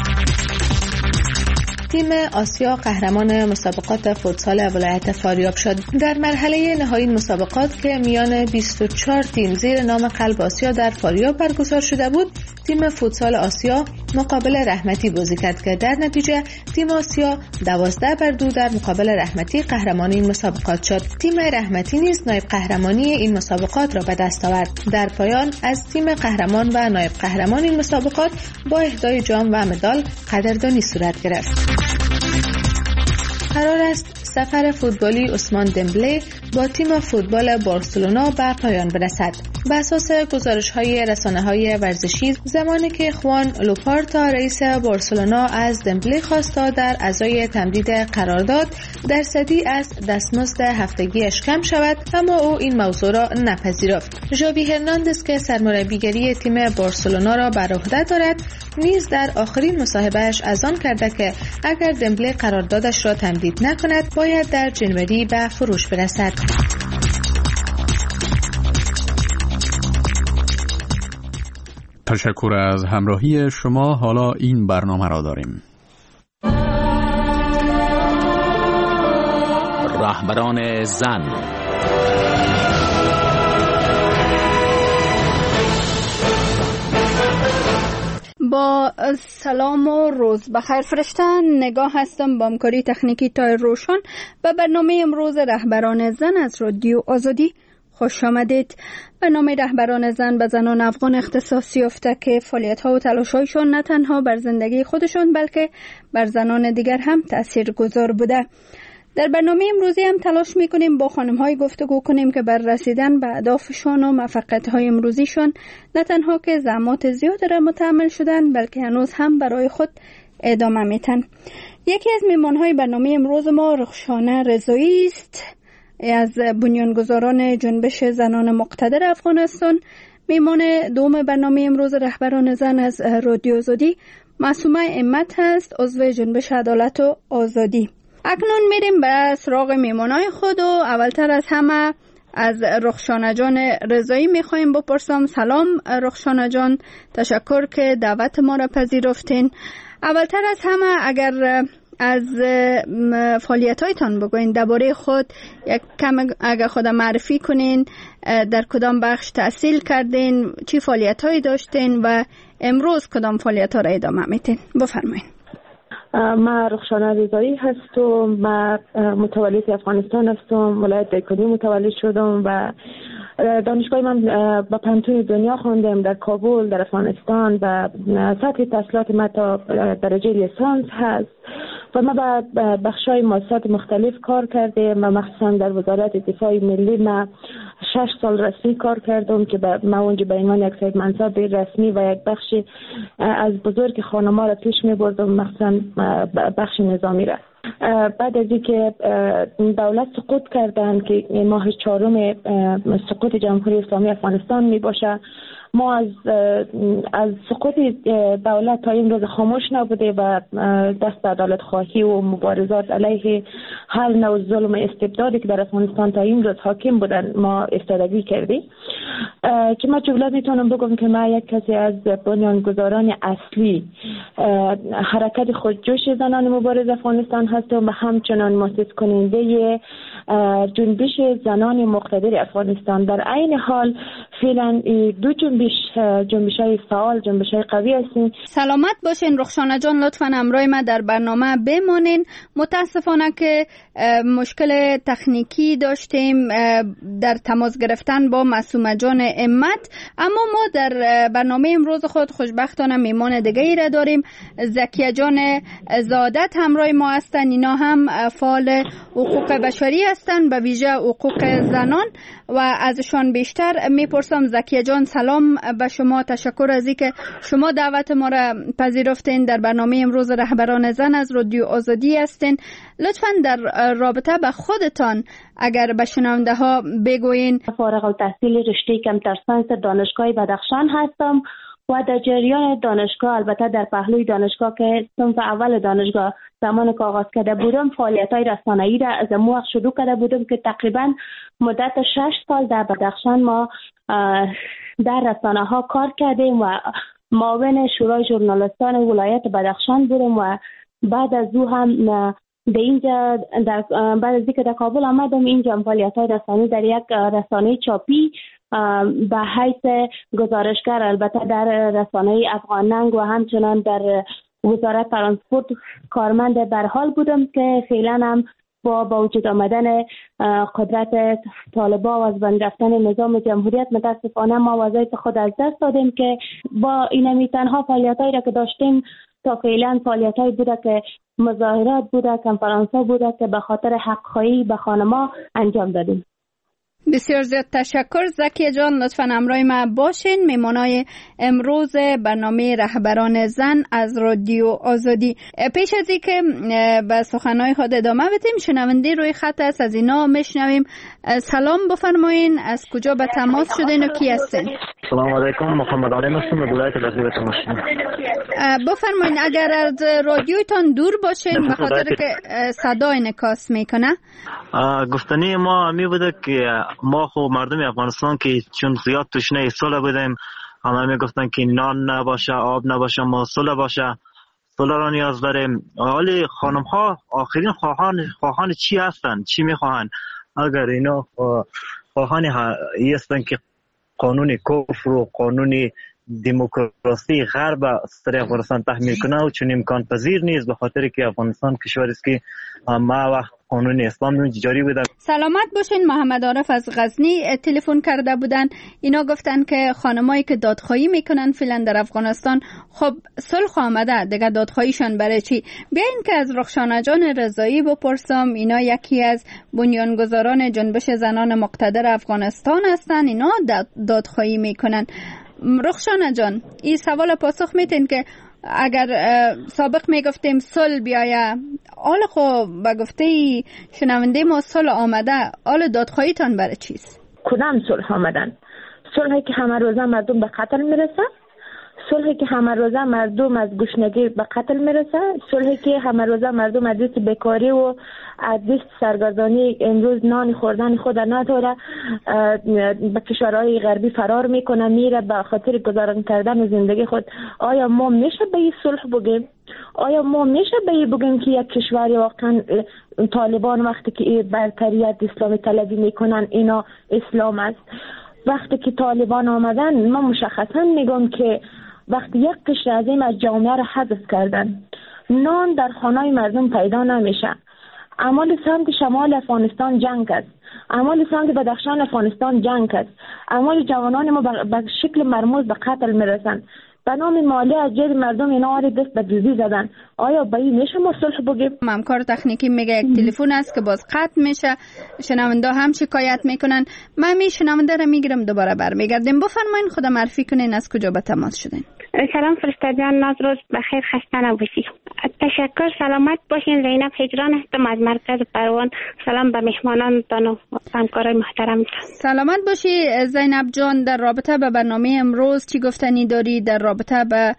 تیم آسیا قهرمان مسابقات فوتسال ولایت فاریاب شد. در مرحله نهایی مسابقات که میان بیست و چهار تیم زیر نام قلب آسیا در فاریاب برگزار شده بود، تیم فوتسال آسیا مقابل رحمتی بازی کرد که در نتیجه تیم آسیا دوازده بر دو در مقابل رحمتی قهرمان این مسابقات شد. تیم رحمتی نیز نایب قهرمانی این مسابقات را به دست آورد. در پایان از تیم قهرمان و نایب قهرمان این مسابقات با اهدای جام و مدال قدردانی صورت گرفت. قرار است سفر فوتبالی عثمان دمبله با تیم فوتبال بارسلونا به پایان برسد. بر اساس گزارش‌های رسانه‌های ورزشی، زمانی که خوان لوپارتا رئیس بارسلونا از دمبله خواست تا در ازای تمدید قرارداد درصدی از دستمزد هفتگیش کم شود، اما او این موضوع را نپذیرفت. ژاوی هرناندز که سرمربیگری تیم بارسلونا را بر عهده دارد، نیز در آخرین مصاحبه‌اش اذعان کرده که اگر دمبله قراردادش را تمدید نکند، باید در جنوری به فروش برسد. تشکر از همراهی شما. حالا این برنامه را داریم. رهبران زن. با سلام و روز بخیر فرشتن، نگاه هستم با همکاری تکنیکی تایر روشن به برنامه امروز رهبران زن از رادیو آزادی. خوش آمدید. برنامه رهبران زن به زنان افغان اختصاص یافته که فعالیت‌ها و تلاش‌هایشان نه تنها بر زندگی خودشان بلکه بر زنان دیگر هم تاثیرگذار بوده. در برنامه امروزی هم تلاش می‌کنیم با خانم‌های گفتگو کنیم که بر رسیدن به اهدافشان و موفقیت‌های امروزیشان نه تنها که زحمات زیاد را متحمل شدن بلکه هنوز هم برای خود ادامه میتن. یکی از میهمان‌های برنامه امروز ما رخشانه رضایی است، از بنیانگذاران جنبش زنان مقتدر افغانستان. میهمان دوم برنامه امروز رهبران زن از رادیو آزادی معصومه امت هست، عضو جنبش عدالت و آزادی. اکنون میریم به سراغ میهمانای خود و اولتر از همه از رخشانه جان رضایی میخوایم بپرسم. سلام رخشانه جان، تشکر که دعوت ما را پذیرفتین. اولتر از همه اگر از فعالیت‌هایتان بگوین، درباره خود یک کم اگر خود معرفی کنین، در کدام بخش تحصیل کردین، چی فعالیت‌هایی داشتین و امروز کدام فعالیت‌ها را ادامه میتین؟ بفرمایید. من رخشانه رضایی هستم، من متولد افغانستان هستم، ولایت دایکنی متولد شدم و دانشگاه من با پنتون دنیا خوندم در کابل در افغانستان و سطح تحصیلات من تا درجه لیسانس هست و من با بخشای مؤسسات مختلف کار کردم و مخصوصا در وزارت دفاع ملی من شش سال رسمی کار کردم که من اونجا به عنوان یک صاحب منصب رسمی و یک بخش از بزرگ خانم‌ها را پیش می‌بردم، مخصوصا بخش نظامی را. بعد از اینکه دولت سقوط کردن که ماه چهارم سقوط جمهوری اسلامی افغانستان می باشه، ما از از سقوط دولت تا این روز خاموش نبوده و دست عدالت خواهی و مبارزات علیه هر نوع ظلم استبدادی که در افغانستان تا این روز حاکم بودن ما استادگی کردیم. که من جمله میتونم بگم که من یک کسی از بنیانگذاران اصلی حرکت خودجوش زنان مبارز افغانستان هستم و همچنان مؤسس کننده جنبش زنان مقتدر افغانستان. در عین حال فعلا دو جنبش جنبش‌های فعال، جنبش‌های قوی هستیم. سلامت باشین رخشانه جان، لطفاً همراه ما در برنامه بمانین. متاسفانه که مشکل تکنیکی داشتیم در تماس گرفتن با معصومه جان امت، اما ما در برنامه امروز خود خوشبختانه میمان دیگه ای را داریم. زکیه جان زادت همراه ما هستن، اینا هم فعال حقوق بشری هستن، به ویژه حقوق زنان و ازشان بیشتر میپرسم. زکیه جان سلام به شما، تشکر از اینکه شما دعوت ما را پذیرفتین. در برنامه امروز رهبران زن از رادیو آزادی هستین. لطفاً در رابطه به خودتان اگر به شنونده ها بگوین. فارغ التحصیل رشته کامپیوتر ساینس دانشگاه بدخشان هستم و در جریان دانشگاه، البته در پهلوی دانشگاه که صنف اول دانشگاه زمان که آغاز کرده بودم، فعالیت‌های رسانه‌ای را از امو شروع کرده بودم که تقریبا مدت شش سال در بدخشان ما در رسانه‌ها کار کردیم و معاون شورای ژورنالیستان ولایت بدخشان بودم و بعد از او هم در اینجا در بعد از اینکه در کابل آمدم اینجا فعالیت‌های رسانه‌ای در یک رسانه چاپی به حیث گزارشگر، البته در رسانه افغاننگ و همچنان در وزارت ترانسپورت کارمند در حال بودم که فعلا هم با با وجود آمدن قدرت طالبا و از بین رفتن نظام جمهوریت متاسفانه ما وظایف خود از دست دادیم که با اینمی تنها فعالیتایی را که داشتیم تا فعلا فعالیتایی بوده که مظاهرات بوده، کنفرانس‌ها بوده که به خاطر حق‌خواهی به خانم‌ها انجام دادیم. بسیار زیاد تشکر زکیه جان، لطفاً همراه ما باشین. میمانای امروز برنامه رهبران زن از رادیو آزادی. پیش از اینکه به سخنهای خود ادامه بدیم، شنونده روی خط است، از اینا میشنویم. سلام بفرمایین، از کجا به تماس شدین و کی هستین؟ سلام علیکم، محمد علیم هستم، ولایت وزیر تماشین. بفرمایین اگر از رادیوتان دور باشین به خاطر که صدا انعکاس میکنه. گفتنی ما می بوده که ما خو مردم افغانستان که چون زیاد تشنه صلح بودیم، همه می گفتن که نان نباشه، آب نباشه، ما صلح باشه، صلح را نیاز داریم. حالی خانم ها آخرین خواهان خواهان چی هستن؟ چی می خواهن؟ اگر اینا خواهان هستن که قانون کفر و قانون دموکراسی غرب سر افغانستان تحمیل کنه و چون امکان پذیر نیست، به خاطر که افغانستان کشوری است که ما وقت قانون اسلام جاری بوده. سلامت باشین. محمد عارف از غزنی تلفن کرده بودن. اینا گفتن که خانمایی که دادخواهی میکنن فعلا در افغانستان خب صلح آمده، دیگه دادخواهیشان برای چی؟ بیاین که از رخشانه جان رضایی بپرسم. اینا یکی از بنیانگذاران جنبش زنان مقتدر افغانستان هستن. اینا دادخواهی میکنن. رخشانه جان، این سوال پاسخ میتین که اگر سابق میگفتیم صلح بیایه، حال خب به گفته شنونده ما صلح آمده، حال دادخواهیتان برای چیست؟ کدام صلح آمدن؟ صلحی که همه روزه مردم به قتل میرسه، صلحی که همه روزه مردم از گشنگی به قتل میرسه، صلحی که همه روزه مردم از دست بیکاری و از دست سرگردانی امروز نان خوردن خود نداره، به کشورهای غربی فرار میکنه، میره به خاطر گذران کردن زندگی خود. آیا ما میشه به این صلح بگیم؟ آیا ما میشه به این بگیم که یک کشوری واقعا طالبان وقتی که برتریت اسلامی طلبی میکنن اینا اسلام است؟ وقتی که طالبان آمدن ما مشخصا میگم که وقتی یک قشر عظیم از جامعه را حذف کردن، نان در خانه مردم پیدا نمیشه. اعمال سمت شمال افغانستان جنگ است، اعمال سمت بدخشان افغانستان جنگ است، اعمال جوانان ما به شکل مرموز به قتل میرسن. به نام مالی از جیب مردم اینا آری دست به دوزی زدن. آیا به این میشه ما صلح بگیم؟ همکار تکنیکی میگه یک تلفن است که باز قطع میشه، شنونده هم شکایت میکنن. من می شنونده رو میگیرم دوباره برمیگردیم. بفرمایین خود معرفی کنین، از کجا به تماس شدین؟ سلام فرستادیان، ناز روز بخیر، خسته نباشید. تشکر، سلامت باشین. زینب هجران هستم از مرکز پروان. سلام به مهمانانتان و همکارای محترم. سلامت باشی زینب جان. در رابطه به برنامه امروز چی گفتنی داری؟ در رابطه به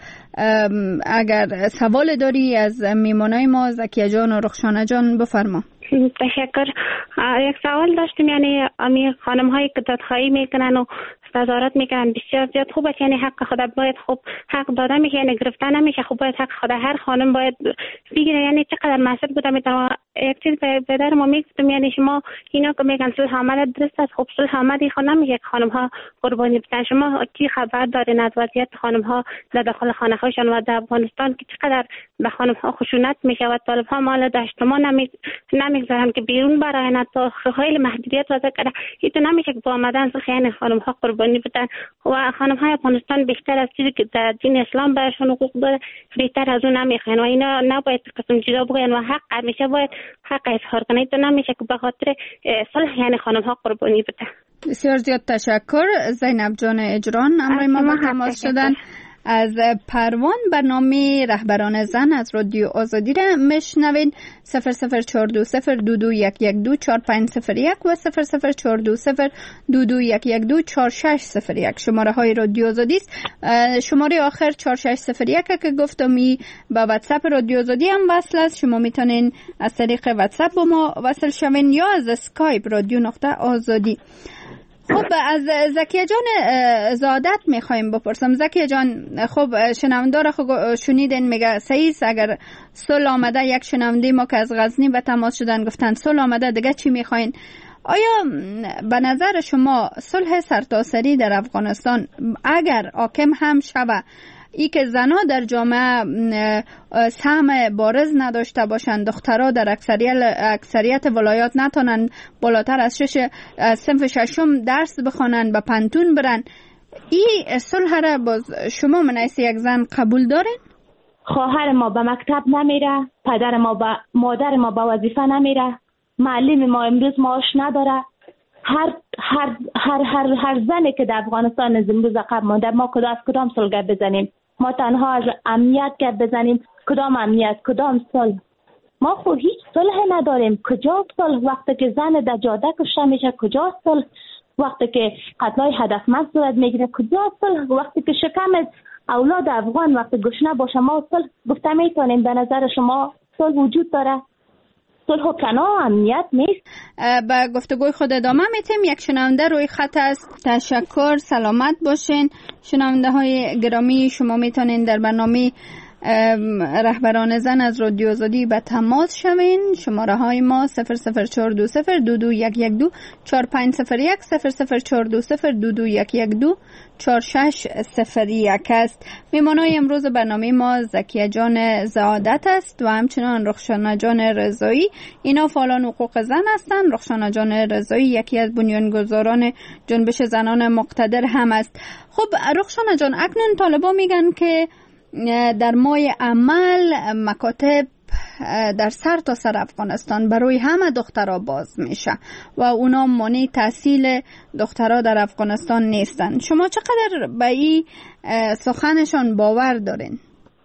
اگر سوال داری از میمانای ما زکیه جان و رخشانه جان بفرما. تشکر. یک سوال داشتیم، یعنی امی خانم هایی که دادخواهی میکنن و تظاهرات میکنن بسیار زیاد خوب است، یعنی حق خدا باید خوب حق داده میشه، یعنی گرفته نمیشه. خوب باید حق خدا هر خانم باید بگیره. یعنی چقدر مسئول بوده میتونه. یک چیز به در ما میگفتم، یعنی شما اینا که میگن صلح آمد درست است، خب صلح آمدی خود نمیشه که خانم ها قربانی بشن. شما کی خبر دارین از وضعیت خانم ها در داخل خانه هاشون و در افغانستان که چقدر به خانم ها خشونت میشه و طالب ها مال داشت ما نمی نمیگذارن که بیرون براین، تا خیلی محدودیت وضع کرده. این نمیشه که با آمدن صلح یعنی خانم ها قربانی بدن و خانم های افغانستان بیشتر از چیزی که در دین اسلام برشون حقوق داره بیشتر از اون نمیخوان و اینا نباید قسم چیزا بگن و حق همیشه باید حق اظهار کنید. تو نمیشه که به خاطر صلح یعنی خانم ها قربانی بدن. بسیار زیاد تشکر زینب جان اجران. امروز ما با تماس شدن از پروان. برنامه رهبران زن از رادیو آزادی را میشنوید. صفر صفر چهار دو صفر دو دو یک یک دو چهار پنج صفر یک و صفر صفر چهار دو صفر دو دو یک یک دو چهار شش صفر یک شماره های رادیو آزادی است. شماره آخر چهار شش صفر یک که گفتم ای با واتساپ رادیو آزادی هم وصل است. شما میتونین از طریق واتساپ با ما وصل شوین یا از اسکایپ رادیو نقطه آزادی. خب از زکیه جان زادت میخوایم بپرسم. زکیه جان، خب شنونده را خب شنیدین میگه صحیح اگر صلح آمده. یک شنونده ما که از غزنی به تماس شدن گفتن صلح آمده، دیگه چی میخواین؟ آیا به نظر شما صلح سرتاسری در افغانستان اگر حاکم هم شوه، ای که زنها در جامعه سهم بارز نداشته باشند، دخترها در اکثریت اکثریت ولایات نتونن بالاتر از شش صنف ششم درس بخوانند، به پنتون برن، این صلح را باز شما من حیث یک زن قبول دارین؟ خواهر ما به مکتب نمیره، پدر ما به مادر ما به وظیفه نمیره، معلم ما امروز معاش نداره. هر هر هر هر هر زنی که در افغانستان از امروز عقب مانده، ما کدام از کدام صلح بزنیم؟ ما تنها از امنیت گپ بزنیم. کدام امنیت؟ کدام صلح؟ ما خو هیچ صلح نداریم. کجا صلح؟ وقتی که زن در جاده کشته میشه کجا صلح؟ وقتی که قتلای هدفمند صورت میگیره کجا صلح؟ وقتی که شکم از اولاد افغان وقتی گشنه باشه ما صلح گفته میتونیم؟ به نظر شما صلح وجود داره؟ صلح و کنا امنیت نیست. به گفتگوی خود ادامه میتیم. یک شنونده روی خط است. تشکر، سلامت باشین. شنونده های گرامی، شما میتونین در برنامه رهبران زن از رادیو آزادی به تماس شوین. شماره های ما صفر صفر چهار دو صفر دو دو یک یک دو چهار پنج صفر یک صفر صفر چهار دو صفر دو دو یک یک دو چهار شش صفر یک است. میمانای امروز برنامه ما زکیه جان زعادت است و همچنان رخشانه جان رضایی. اینا فعالان حقوق زن هستند. رخشانه جان رضایی یکی از بنیانگذاران جنبش زنان مقتدر هم است. خب رخشانه جان، اکنون طالبان میگن که در ماه عمل مکاتب در سر تا سر افغانستان برای همه دخترها باز میشه و اونا مانع تحصیل دخترها در افغانستان نیستن. شما چقدر به این سخنشان باور دارین؟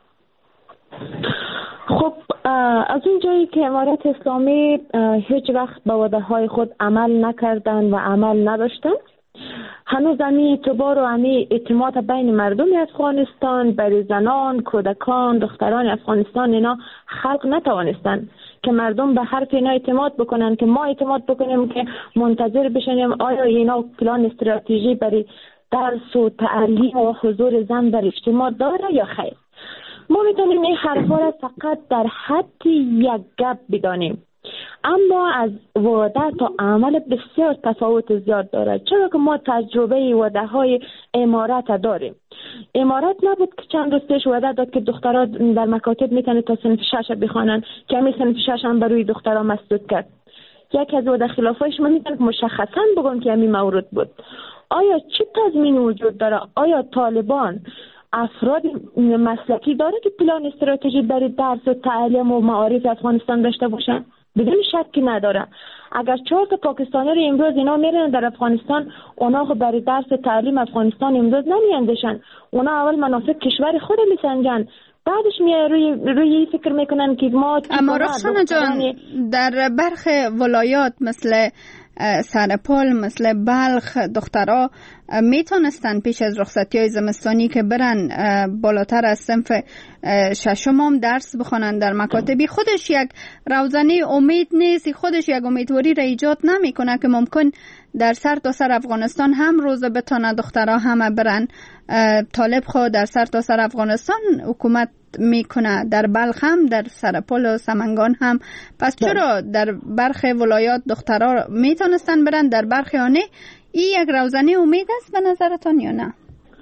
خب از اون جایی که امارت اسلامی هیچ وقت به وعده های خود عمل نکردن و عمل نداشتن، هنوز امی اعتبار و امی اعتماد بین مردم افغانستان برای زنان، کودکان، دختران افغانستان اینا خلق نتوانستن که مردم به حرف اینا اعتماد بکنن، که ما اعتماد بکنیم که منتظر بشنیم آیا اینا پلان استراتژی برای درس و تعلیم و حضور زن در اجتماع داره یا خیر. ما میتونیم این حرفا را فقط در حد یک گپ بدانیم، اما از وعده تا عمل بسیار تفاوت زیاد داره، چرا که ما تجربه وعده های امارت داریم. امارت نبود که چند روز پیش وعده داد که دخترها در مکاتب میتونه تا صنف شش بخوانن، که همین صنف شش هم بروی دخترها مسدود کرد. یکی از وعده خلافایش من میتونم مشخصا بگم که همین مورد بود. آیا چه تضمین وجود داره؟ آیا طالبان افراد مسلکی داره که پلان استراتژی برای درس و تعلیم و معارف افغانستان داشته باشن؟ بدون شکی نداره. اگر چهار تا پاکستانی رو امروز اینا میرن در افغانستان، اونا خو برای درس و تعلیم افغانستان امروز نمیاندشن. اونا اول منافع کشور خود میسنجن، بعدش میای روی روی فکر میکنن که ما. اما رخشانه جان، در برخ ولایات مثل سرپل، مثل بلخ، دخترها میتونستن پیش از رخصتی های زمستانی که برن بالاتر از صنف ششم هم درس بخونن در مکاتبی. خودش یک روزنه امید نیست، خودش یک امیدواری را ایجاد نمیکنه که ممکن در سر تا سر افغانستان هم روزه بتونه دخترها همه برن. طالب خود در سر تا سر افغانستان حکومت میکنه، در بلخ هم، در سرپل و سمنگان هم. پس چرا در برخ ولایات دخترها میتونستن برن، در برخ ها نه؟ این یک روزنه امید است به نظرتان یا نه؟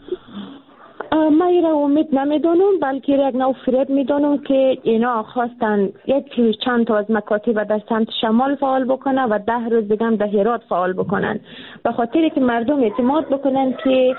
من این را امید نمیدونم، بلکه یک نوع فریب میدونم که اینا خواستن یک چند تا از مکاتب در سمت شمال فعال بکنن و ده روز دیگه هم در هرات فعال بکنن، به خاطری که مردم اعتماد بکنن که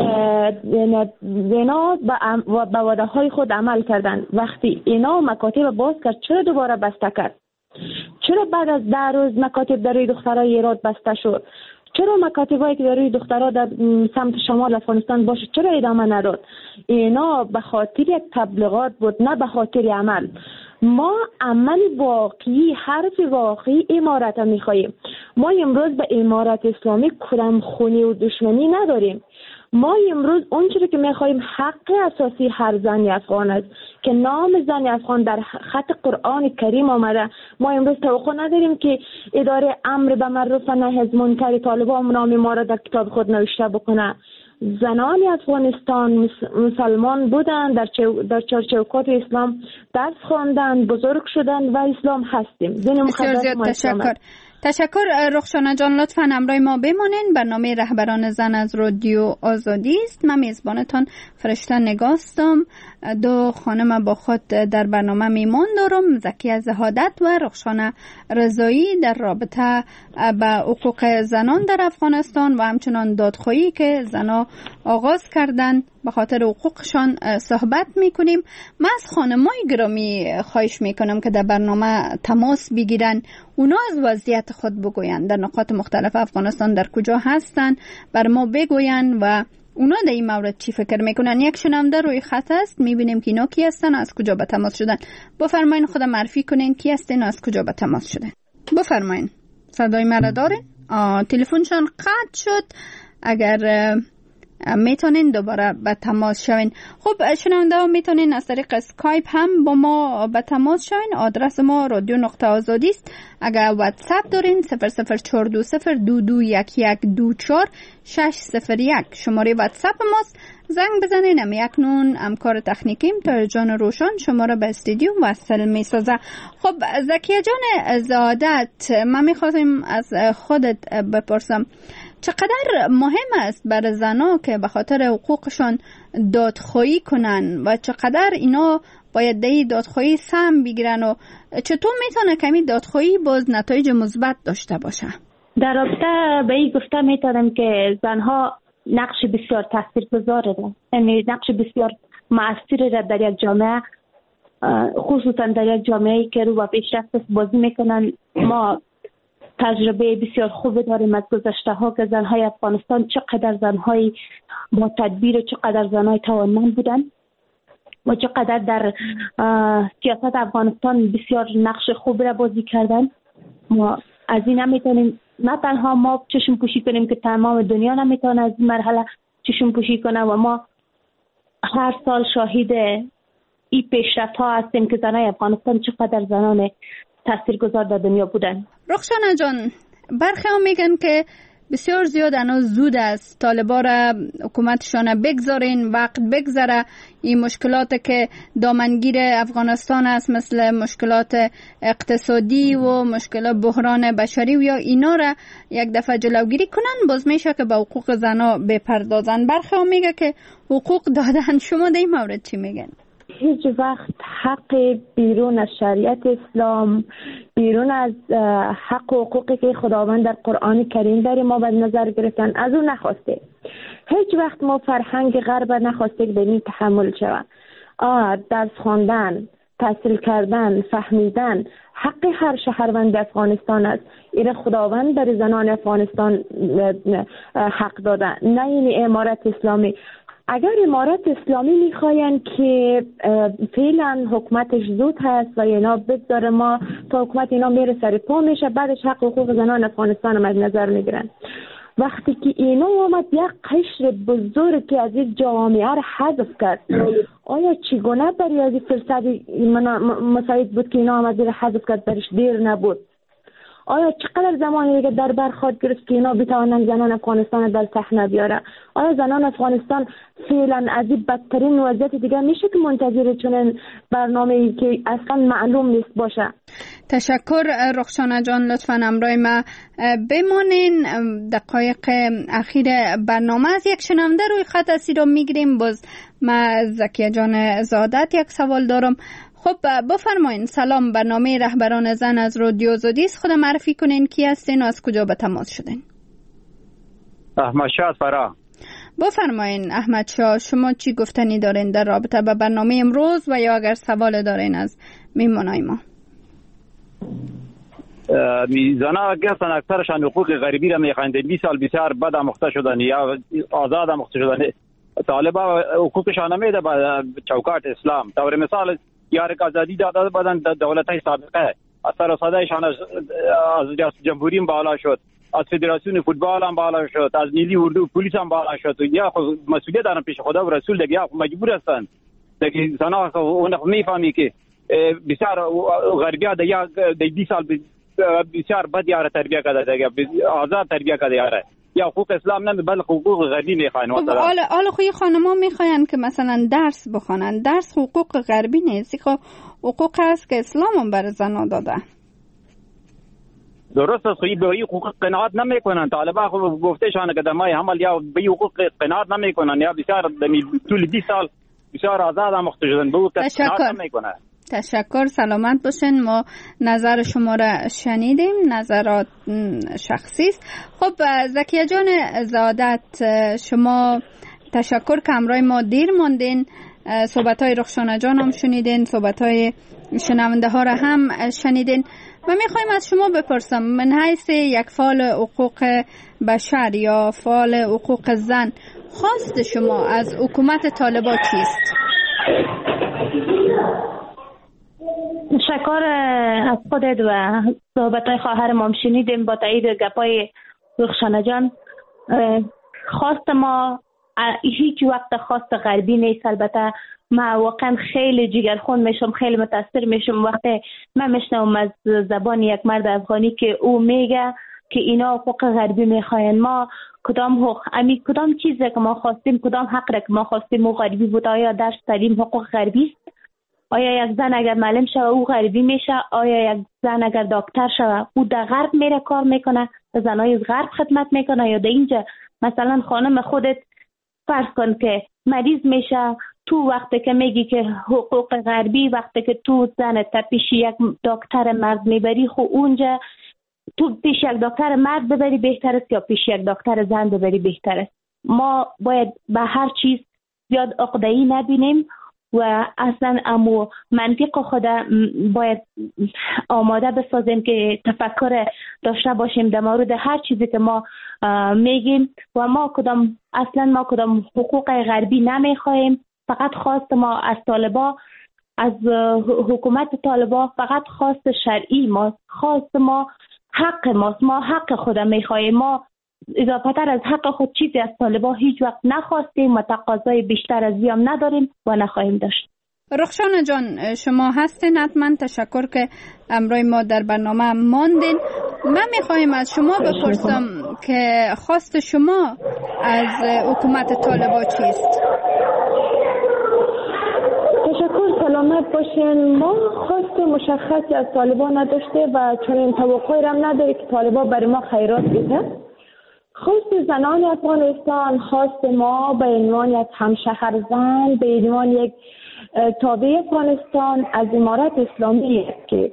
اینا به وعده های خود عمل کردن. وقتی اینا مکاتب باز کرد، چرا دوباره بسته کرد؟ چرا بعد از ده روز مکاتب در روی دخترای هرات بسته شد؟ چرا مکاتبایی که در روی دخترها در سمت شمال افغانستان باشه چرا ادامه نداد؟ اینا به خاطر یک تبلیغات بود، نه به خاطر عمل. ما عمل واقعی، حرف واقعی امارت میخواییم. ما امروز به امارت اسلامی کرمخونی و دشمنی نداریم. ما امروز اون چیزی که میخواییم حق اساسی هر زن افغان است که نام زن افغان در خط قرآن کریم آمده. ما امروز توقع نداریم که اداره امر به معروف و نهی از منکر طالبان نام ما را در کتاب خود نوشته بکنه. زنان افغانستان مسلمان بودند، در در چارچوبات اسلام درس خواندن، بزرگ شدن و اسلام هستیم. دین مقدس ما تشکر. تشکر رخشانه جان، لطفاً همراه ما بمانین. برنامه رهبران زن از رادیو آزادی است. من میزبانتان فرشته نگاستم. دو خانم با خود در برنامه میمان دارم، زکیه زهادت و رخشانه رضایی، در رابطه به حقوق زنان در افغانستان و همچنان دادخواهی که زنها آغاز کردن به خاطر حقوقشان صحبت میکنیم. من از خانمای گرامی خواهش میکنم که در برنامه تماس بگیرن، اونا از وضعیت خود بگوین، در نقاط مختلف افغانستان در کجا هستن بر ما بگوین و اونا در این مورد چی فکر میکنن. یک شنونده روی خط است، میبینیم که اینا کی هستن، از کجا به تماس شدن. بفرمایین خود معرفی کنین کی هستین و از کجا به تماس شدن. بفرمایین. صدای مرا دارین؟ تلفنشان قطع شد. اگر میتونین دوباره به تماس شوین. خب شنونده ها میتونین از طریق اسکایپ هم با ما به تماس شوین. آدرس ما رادیو نقطه آزادی است. اگر واتساپ دارین صفر صفر چهار دو صفر دو دو یک یک دو چهار شش صفر یک شماره واتساپ ماست. زنگ بزنین. ام یکنون همکار تکنیکیم تا جان روشن شما را به استودیو وصل میسازه. خب زکیه جان زادت، من میخواستم از خودت بپرسم چقدر مهم است برای زنها که به خاطر حقوقشان دادخواهی کنن و چقدر اینا باید دی دادخواهی سهم بگیرن و چطور میتونه کمی دادخواهی باز نتایج مثبت داشته باشه؟ در رابطه به این گفته میتونم که زنها نقش بسیار تاثیرگذار دارند، یعنی نقش بسیار مؤثر را در یک جامعه، خصوصا در یک جامعه‌ای که رو به پیشرفت بازی میکنن. ما تجربه بسیار خوب داریم از گذشته ها که زنهای افغانستان چقدر زنهای با تدبیر و چقدر زنهای توانمند بودن و چقدر در سیاست افغانستان بسیار نقش خوب را بازی کردن. ما از این نمیتونیم نه تنها ما چشم پوشی کنیم که تمام دنیا نمیتونه از این مرحله چشم پوشی کنه و ما هر سال شاهد این پیشرفت ها هستیم که زنهای افغانستان چقدر زنان تاثیرگذار در دنیا بودن. رخشانه جان، برخی ها میگن که بسیار زیاد انا زود است طالبا را حکومتشان بگذارین، وقت بگذره. این مشکلات که دامنگیر افغانستان است مثل مشکلات اقتصادی و مشکلات بحران بشری و یا اینا را یک دفعه جلوگیری کنن، باز میشه که به حقوق زنا بپردازن. برخی ها میگه که حقوق دادن. شما در این مورد چی میگن؟ هیچ وقت حق بیرون از شریعت اسلام، بیرون از حق و حقوقی که خداوند در قرآن کریم داره ما به نظر گرفتن از اون نخواسته. هیچ وقت ما فرهنگ غرب نخواسته که به این تحمل شود. آه درس خواندن، تحصیل کردن، فهمیدن حق هر شهروند افغانستان است. این خداوند در زنان افغانستان حق داده، نه این امارت اسلامی. اگر امارت اسلامی میخواین که فعلا حکومتش زود هست و اینا بگذاره ما تا حکومت اینا میره سر پا میشه، بعدش حق حقوق زنان افغانستان هم از نظر میگیرن. وقتی که اینا آمد یک قشر بزرگ که از این جامعه را حذف کرد، آیا چگونه برای از این فرصت مساعد بود که اینا آمد را حذف کرد؟ برش دیر نبود. آیا چقدر زمانی دیگه در برخورد گرفت که اینا بتوانند زنان افغانستان در صحنه بیاره؟ آیا زنان افغانستان فعلا از این بدترین وضعیت دیگه میشه که منتظر چنین برنامه‌ای که اصلا معلوم نیست باشه؟ تشکر رخشانه جان، لطفاً همراه ما بمانین. دقایق اخیر برنامه از یک شنونده روی خط هستی رو میگیریم. باز ما زکیه جان زادت یک سوال دارم. خب بفرمایین. سلام، برنامه رهبران زن از رادیو آزادی است. خود معرفی کنین کی هستین و از کجا به تماس شدین؟ احمد شاه فرا. بفرمایین احمد شاه، شما چی گفتنی دارین در رابطه با برنامه امروز و یا اگر سوال دارین از میمونای ما؟ زنها که هستن اکثرشان حقوق غریبی را میخواین. بیست سال بسیار بد آموخته شدن یا آزاد آموخته شدن. طالبا حقوقشان نمیده به چوکاٹ اسلام. طور مثال یارک آزادی داده بدن دولت‌های سابقه، اثر و صدایشان از ریاست جمهوری بالا شد، از فدراسیون فوتبال هم بالا شد، از نیلی اردو پلیس هم بالا شد. یا خود مسئولیت دارن پیش خدا و رسول دیگه، یا مجبور هستن دیگه. زنا اون میفهمی که بسیار غربیا دیگه بیست سال بسیار بد یاره تربیت کرده دیگه، آزاد تربیت کرده یاره. یا حقوق اسلام نه بلکه حقوق غربی میخواین. خب حالا حالا خو خانم‌ها میخواین که مثلا درس بخونن. درس حقوق غربی نیست، خب حقوق هست که اسلام هم برای زن‌ها داده. درست است، خو به حقوق قناعت نمیکنن. طالبان خو گفتهشان که دمای عمل یا به حقوق قناعت نمیکنن، یا بسیار طول بیست سال بسیار آزاد آموخته شدن به حقوق قناعت نمیکنن. تشکر، سلامت باشین. ما نظر شما را شنیدیم، نظرات شخصی است. خب زکیه جان زادت، شما تشکر که همراه ما دیر ماندین. صحبت های رخشانه جان هم شنیدین، صحبت های شنونده ها را هم شنیدین. و میخوایم از شما بپرسم من حیث یک فعال حقوق بشر یا فعال حقوق زن، خواست شما از حکومت طالبا چیست؟ تشکر از خودت و صحبت‌های خواهرم هم شنیدیم با تایید گپای رخشانه جان. خواست ما هیچ وقت خواست غربی نیست. البته من واقعا خیلی جگرخون میشم، خیلی متاثر میشم وقتی من میشنوم از زبان یک مرد افغانی که او میگه که اینا حقوق غربی میخواین. ما کدام حقوق امی کدام چیزی که ما خواستیم، کدام حق را که ما خواستیم او غربی بود؟ آیا درس تعلیم حقوق غربی است؟ آیا یک زن اگر معلم شوه او غربی میشه؟ آیا یک زن اگر دکتر شوه او در غرب میره کار میکنه، به زنای غرب خدمت میکنه؟ یا در اینجا مثلا خانم خودت فرض کن که مریض میشه، تو وقتی که میگی که حقوق غربی، وقتی که تو زن تا پیش یک دکتر مرد میبری، خو اونجا تو پیش یک دکتر مرد ببری بهتر است یا پیش یک دکتر زن ببری بهتر است؟ ما باید به هر چیز زیاد عقده‌ای نبینیم و اصلا امو منطق خود باید آماده بسازیم که تفکر داشته باشیم در مورد هر چیزی که ما میگیم. و ما کدام اصلا ما کدام حقوق غربی نمیخوایم. فقط خواست ما از طالبا، از حکومت طالبا فقط خواست شرعی ما، خواست ما حق ماست، ما حق خودم میخوایم. ما اضافه تر از حق خود چیزی از طالبا هیچ وقت نخواستیم و تقاضای بیشتر از زیام نداریم و نخواهیم داشت. رخشان جان شما هستین، حتما تشکر که امروز ما در برنامه ماندین. من میخوایم از شما بپرسم که خواست شما از حکومت طالبا چیست؟ تشکر، سلامت باشین. ما خواست مشخصی از طالبا نداشته و چنین توقعی هم نداره که طالبا برای ما خیرات بده. خواست زنان افغانستان، خواست ما به عنوان یک همشهر زن، به عنوان یک تابع افغانستان از امارت اسلامی است که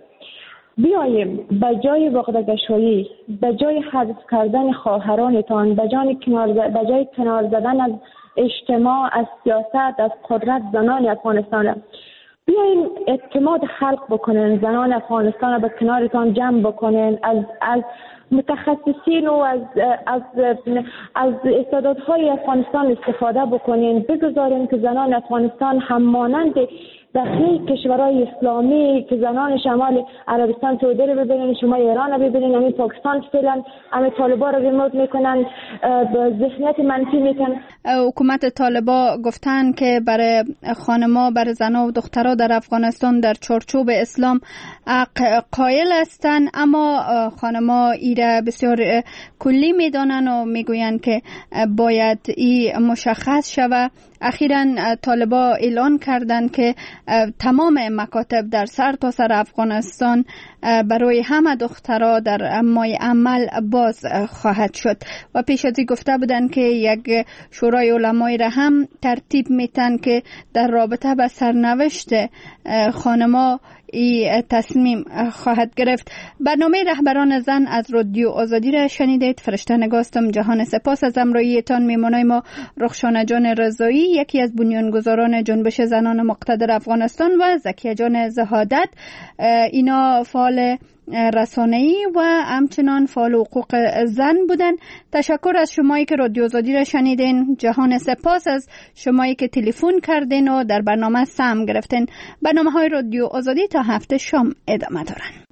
بیاییم به جای وقتگشایی، به جای حذف کردن خواهرانتان، به جای کنار به جای کنار زدن از اجتماع، از سیاست، از قدرت زنان افغانستان، بیاییم اعتماد خلق بکنن، زنان افغانستان را به کنارتان جمع بکنن، از از متخصصین و از از از استعدادهای افغانستان استفاده بکنین، بگذارین که زنان افغانستان هم مانند بقیه کشورهای اسلامی که زنان شمال عربستان سعودی رو ببینین، شما ایران رو ببینین، همین پاکستان فعلا همین طالبا رو ریموت میکنن، ذهنیت منفی میکنن. حکومت طالبا گفتن که برای خانما، برای زنها و دخترها در افغانستان در چارچوب اسلام حق قائل هستن، اما خانما ایره بسیار کلی میدانن و میگوین که باید ای مشخص شود. اخیراً طالبا اعلان کردند که تمام مکاتب در سر تا سر افغانستان برای همه دخترها در ماه عمل باز خواهد شد و پیش از این گفته بودند که یک شورای علمای را هم ترتیب میتن که در رابطه با سرنوشت خانما ای تصمیم خواهد گرفت. برنامه رهبران زن از رادیو آزادی را شنیدید. فرشته نگاستم. جهان سپاس از همراهیتان. میمونای ما رخشانه جان رضایی، یکی از بنیانگذاران جنبش زنان مقتدر افغانستان، و زکیه جان زهادت، اینا فعال رسانه‌ای و همچنان فعال حقوق زن بودن. تشکر از شمایی که رادیو آزادی را شنیدین. جهان سپاس از شمایی که تلفن کردین و در برنامه سهم گرفتین. برنامه های رادیو آزادی تا هفته شام ادامه دارن.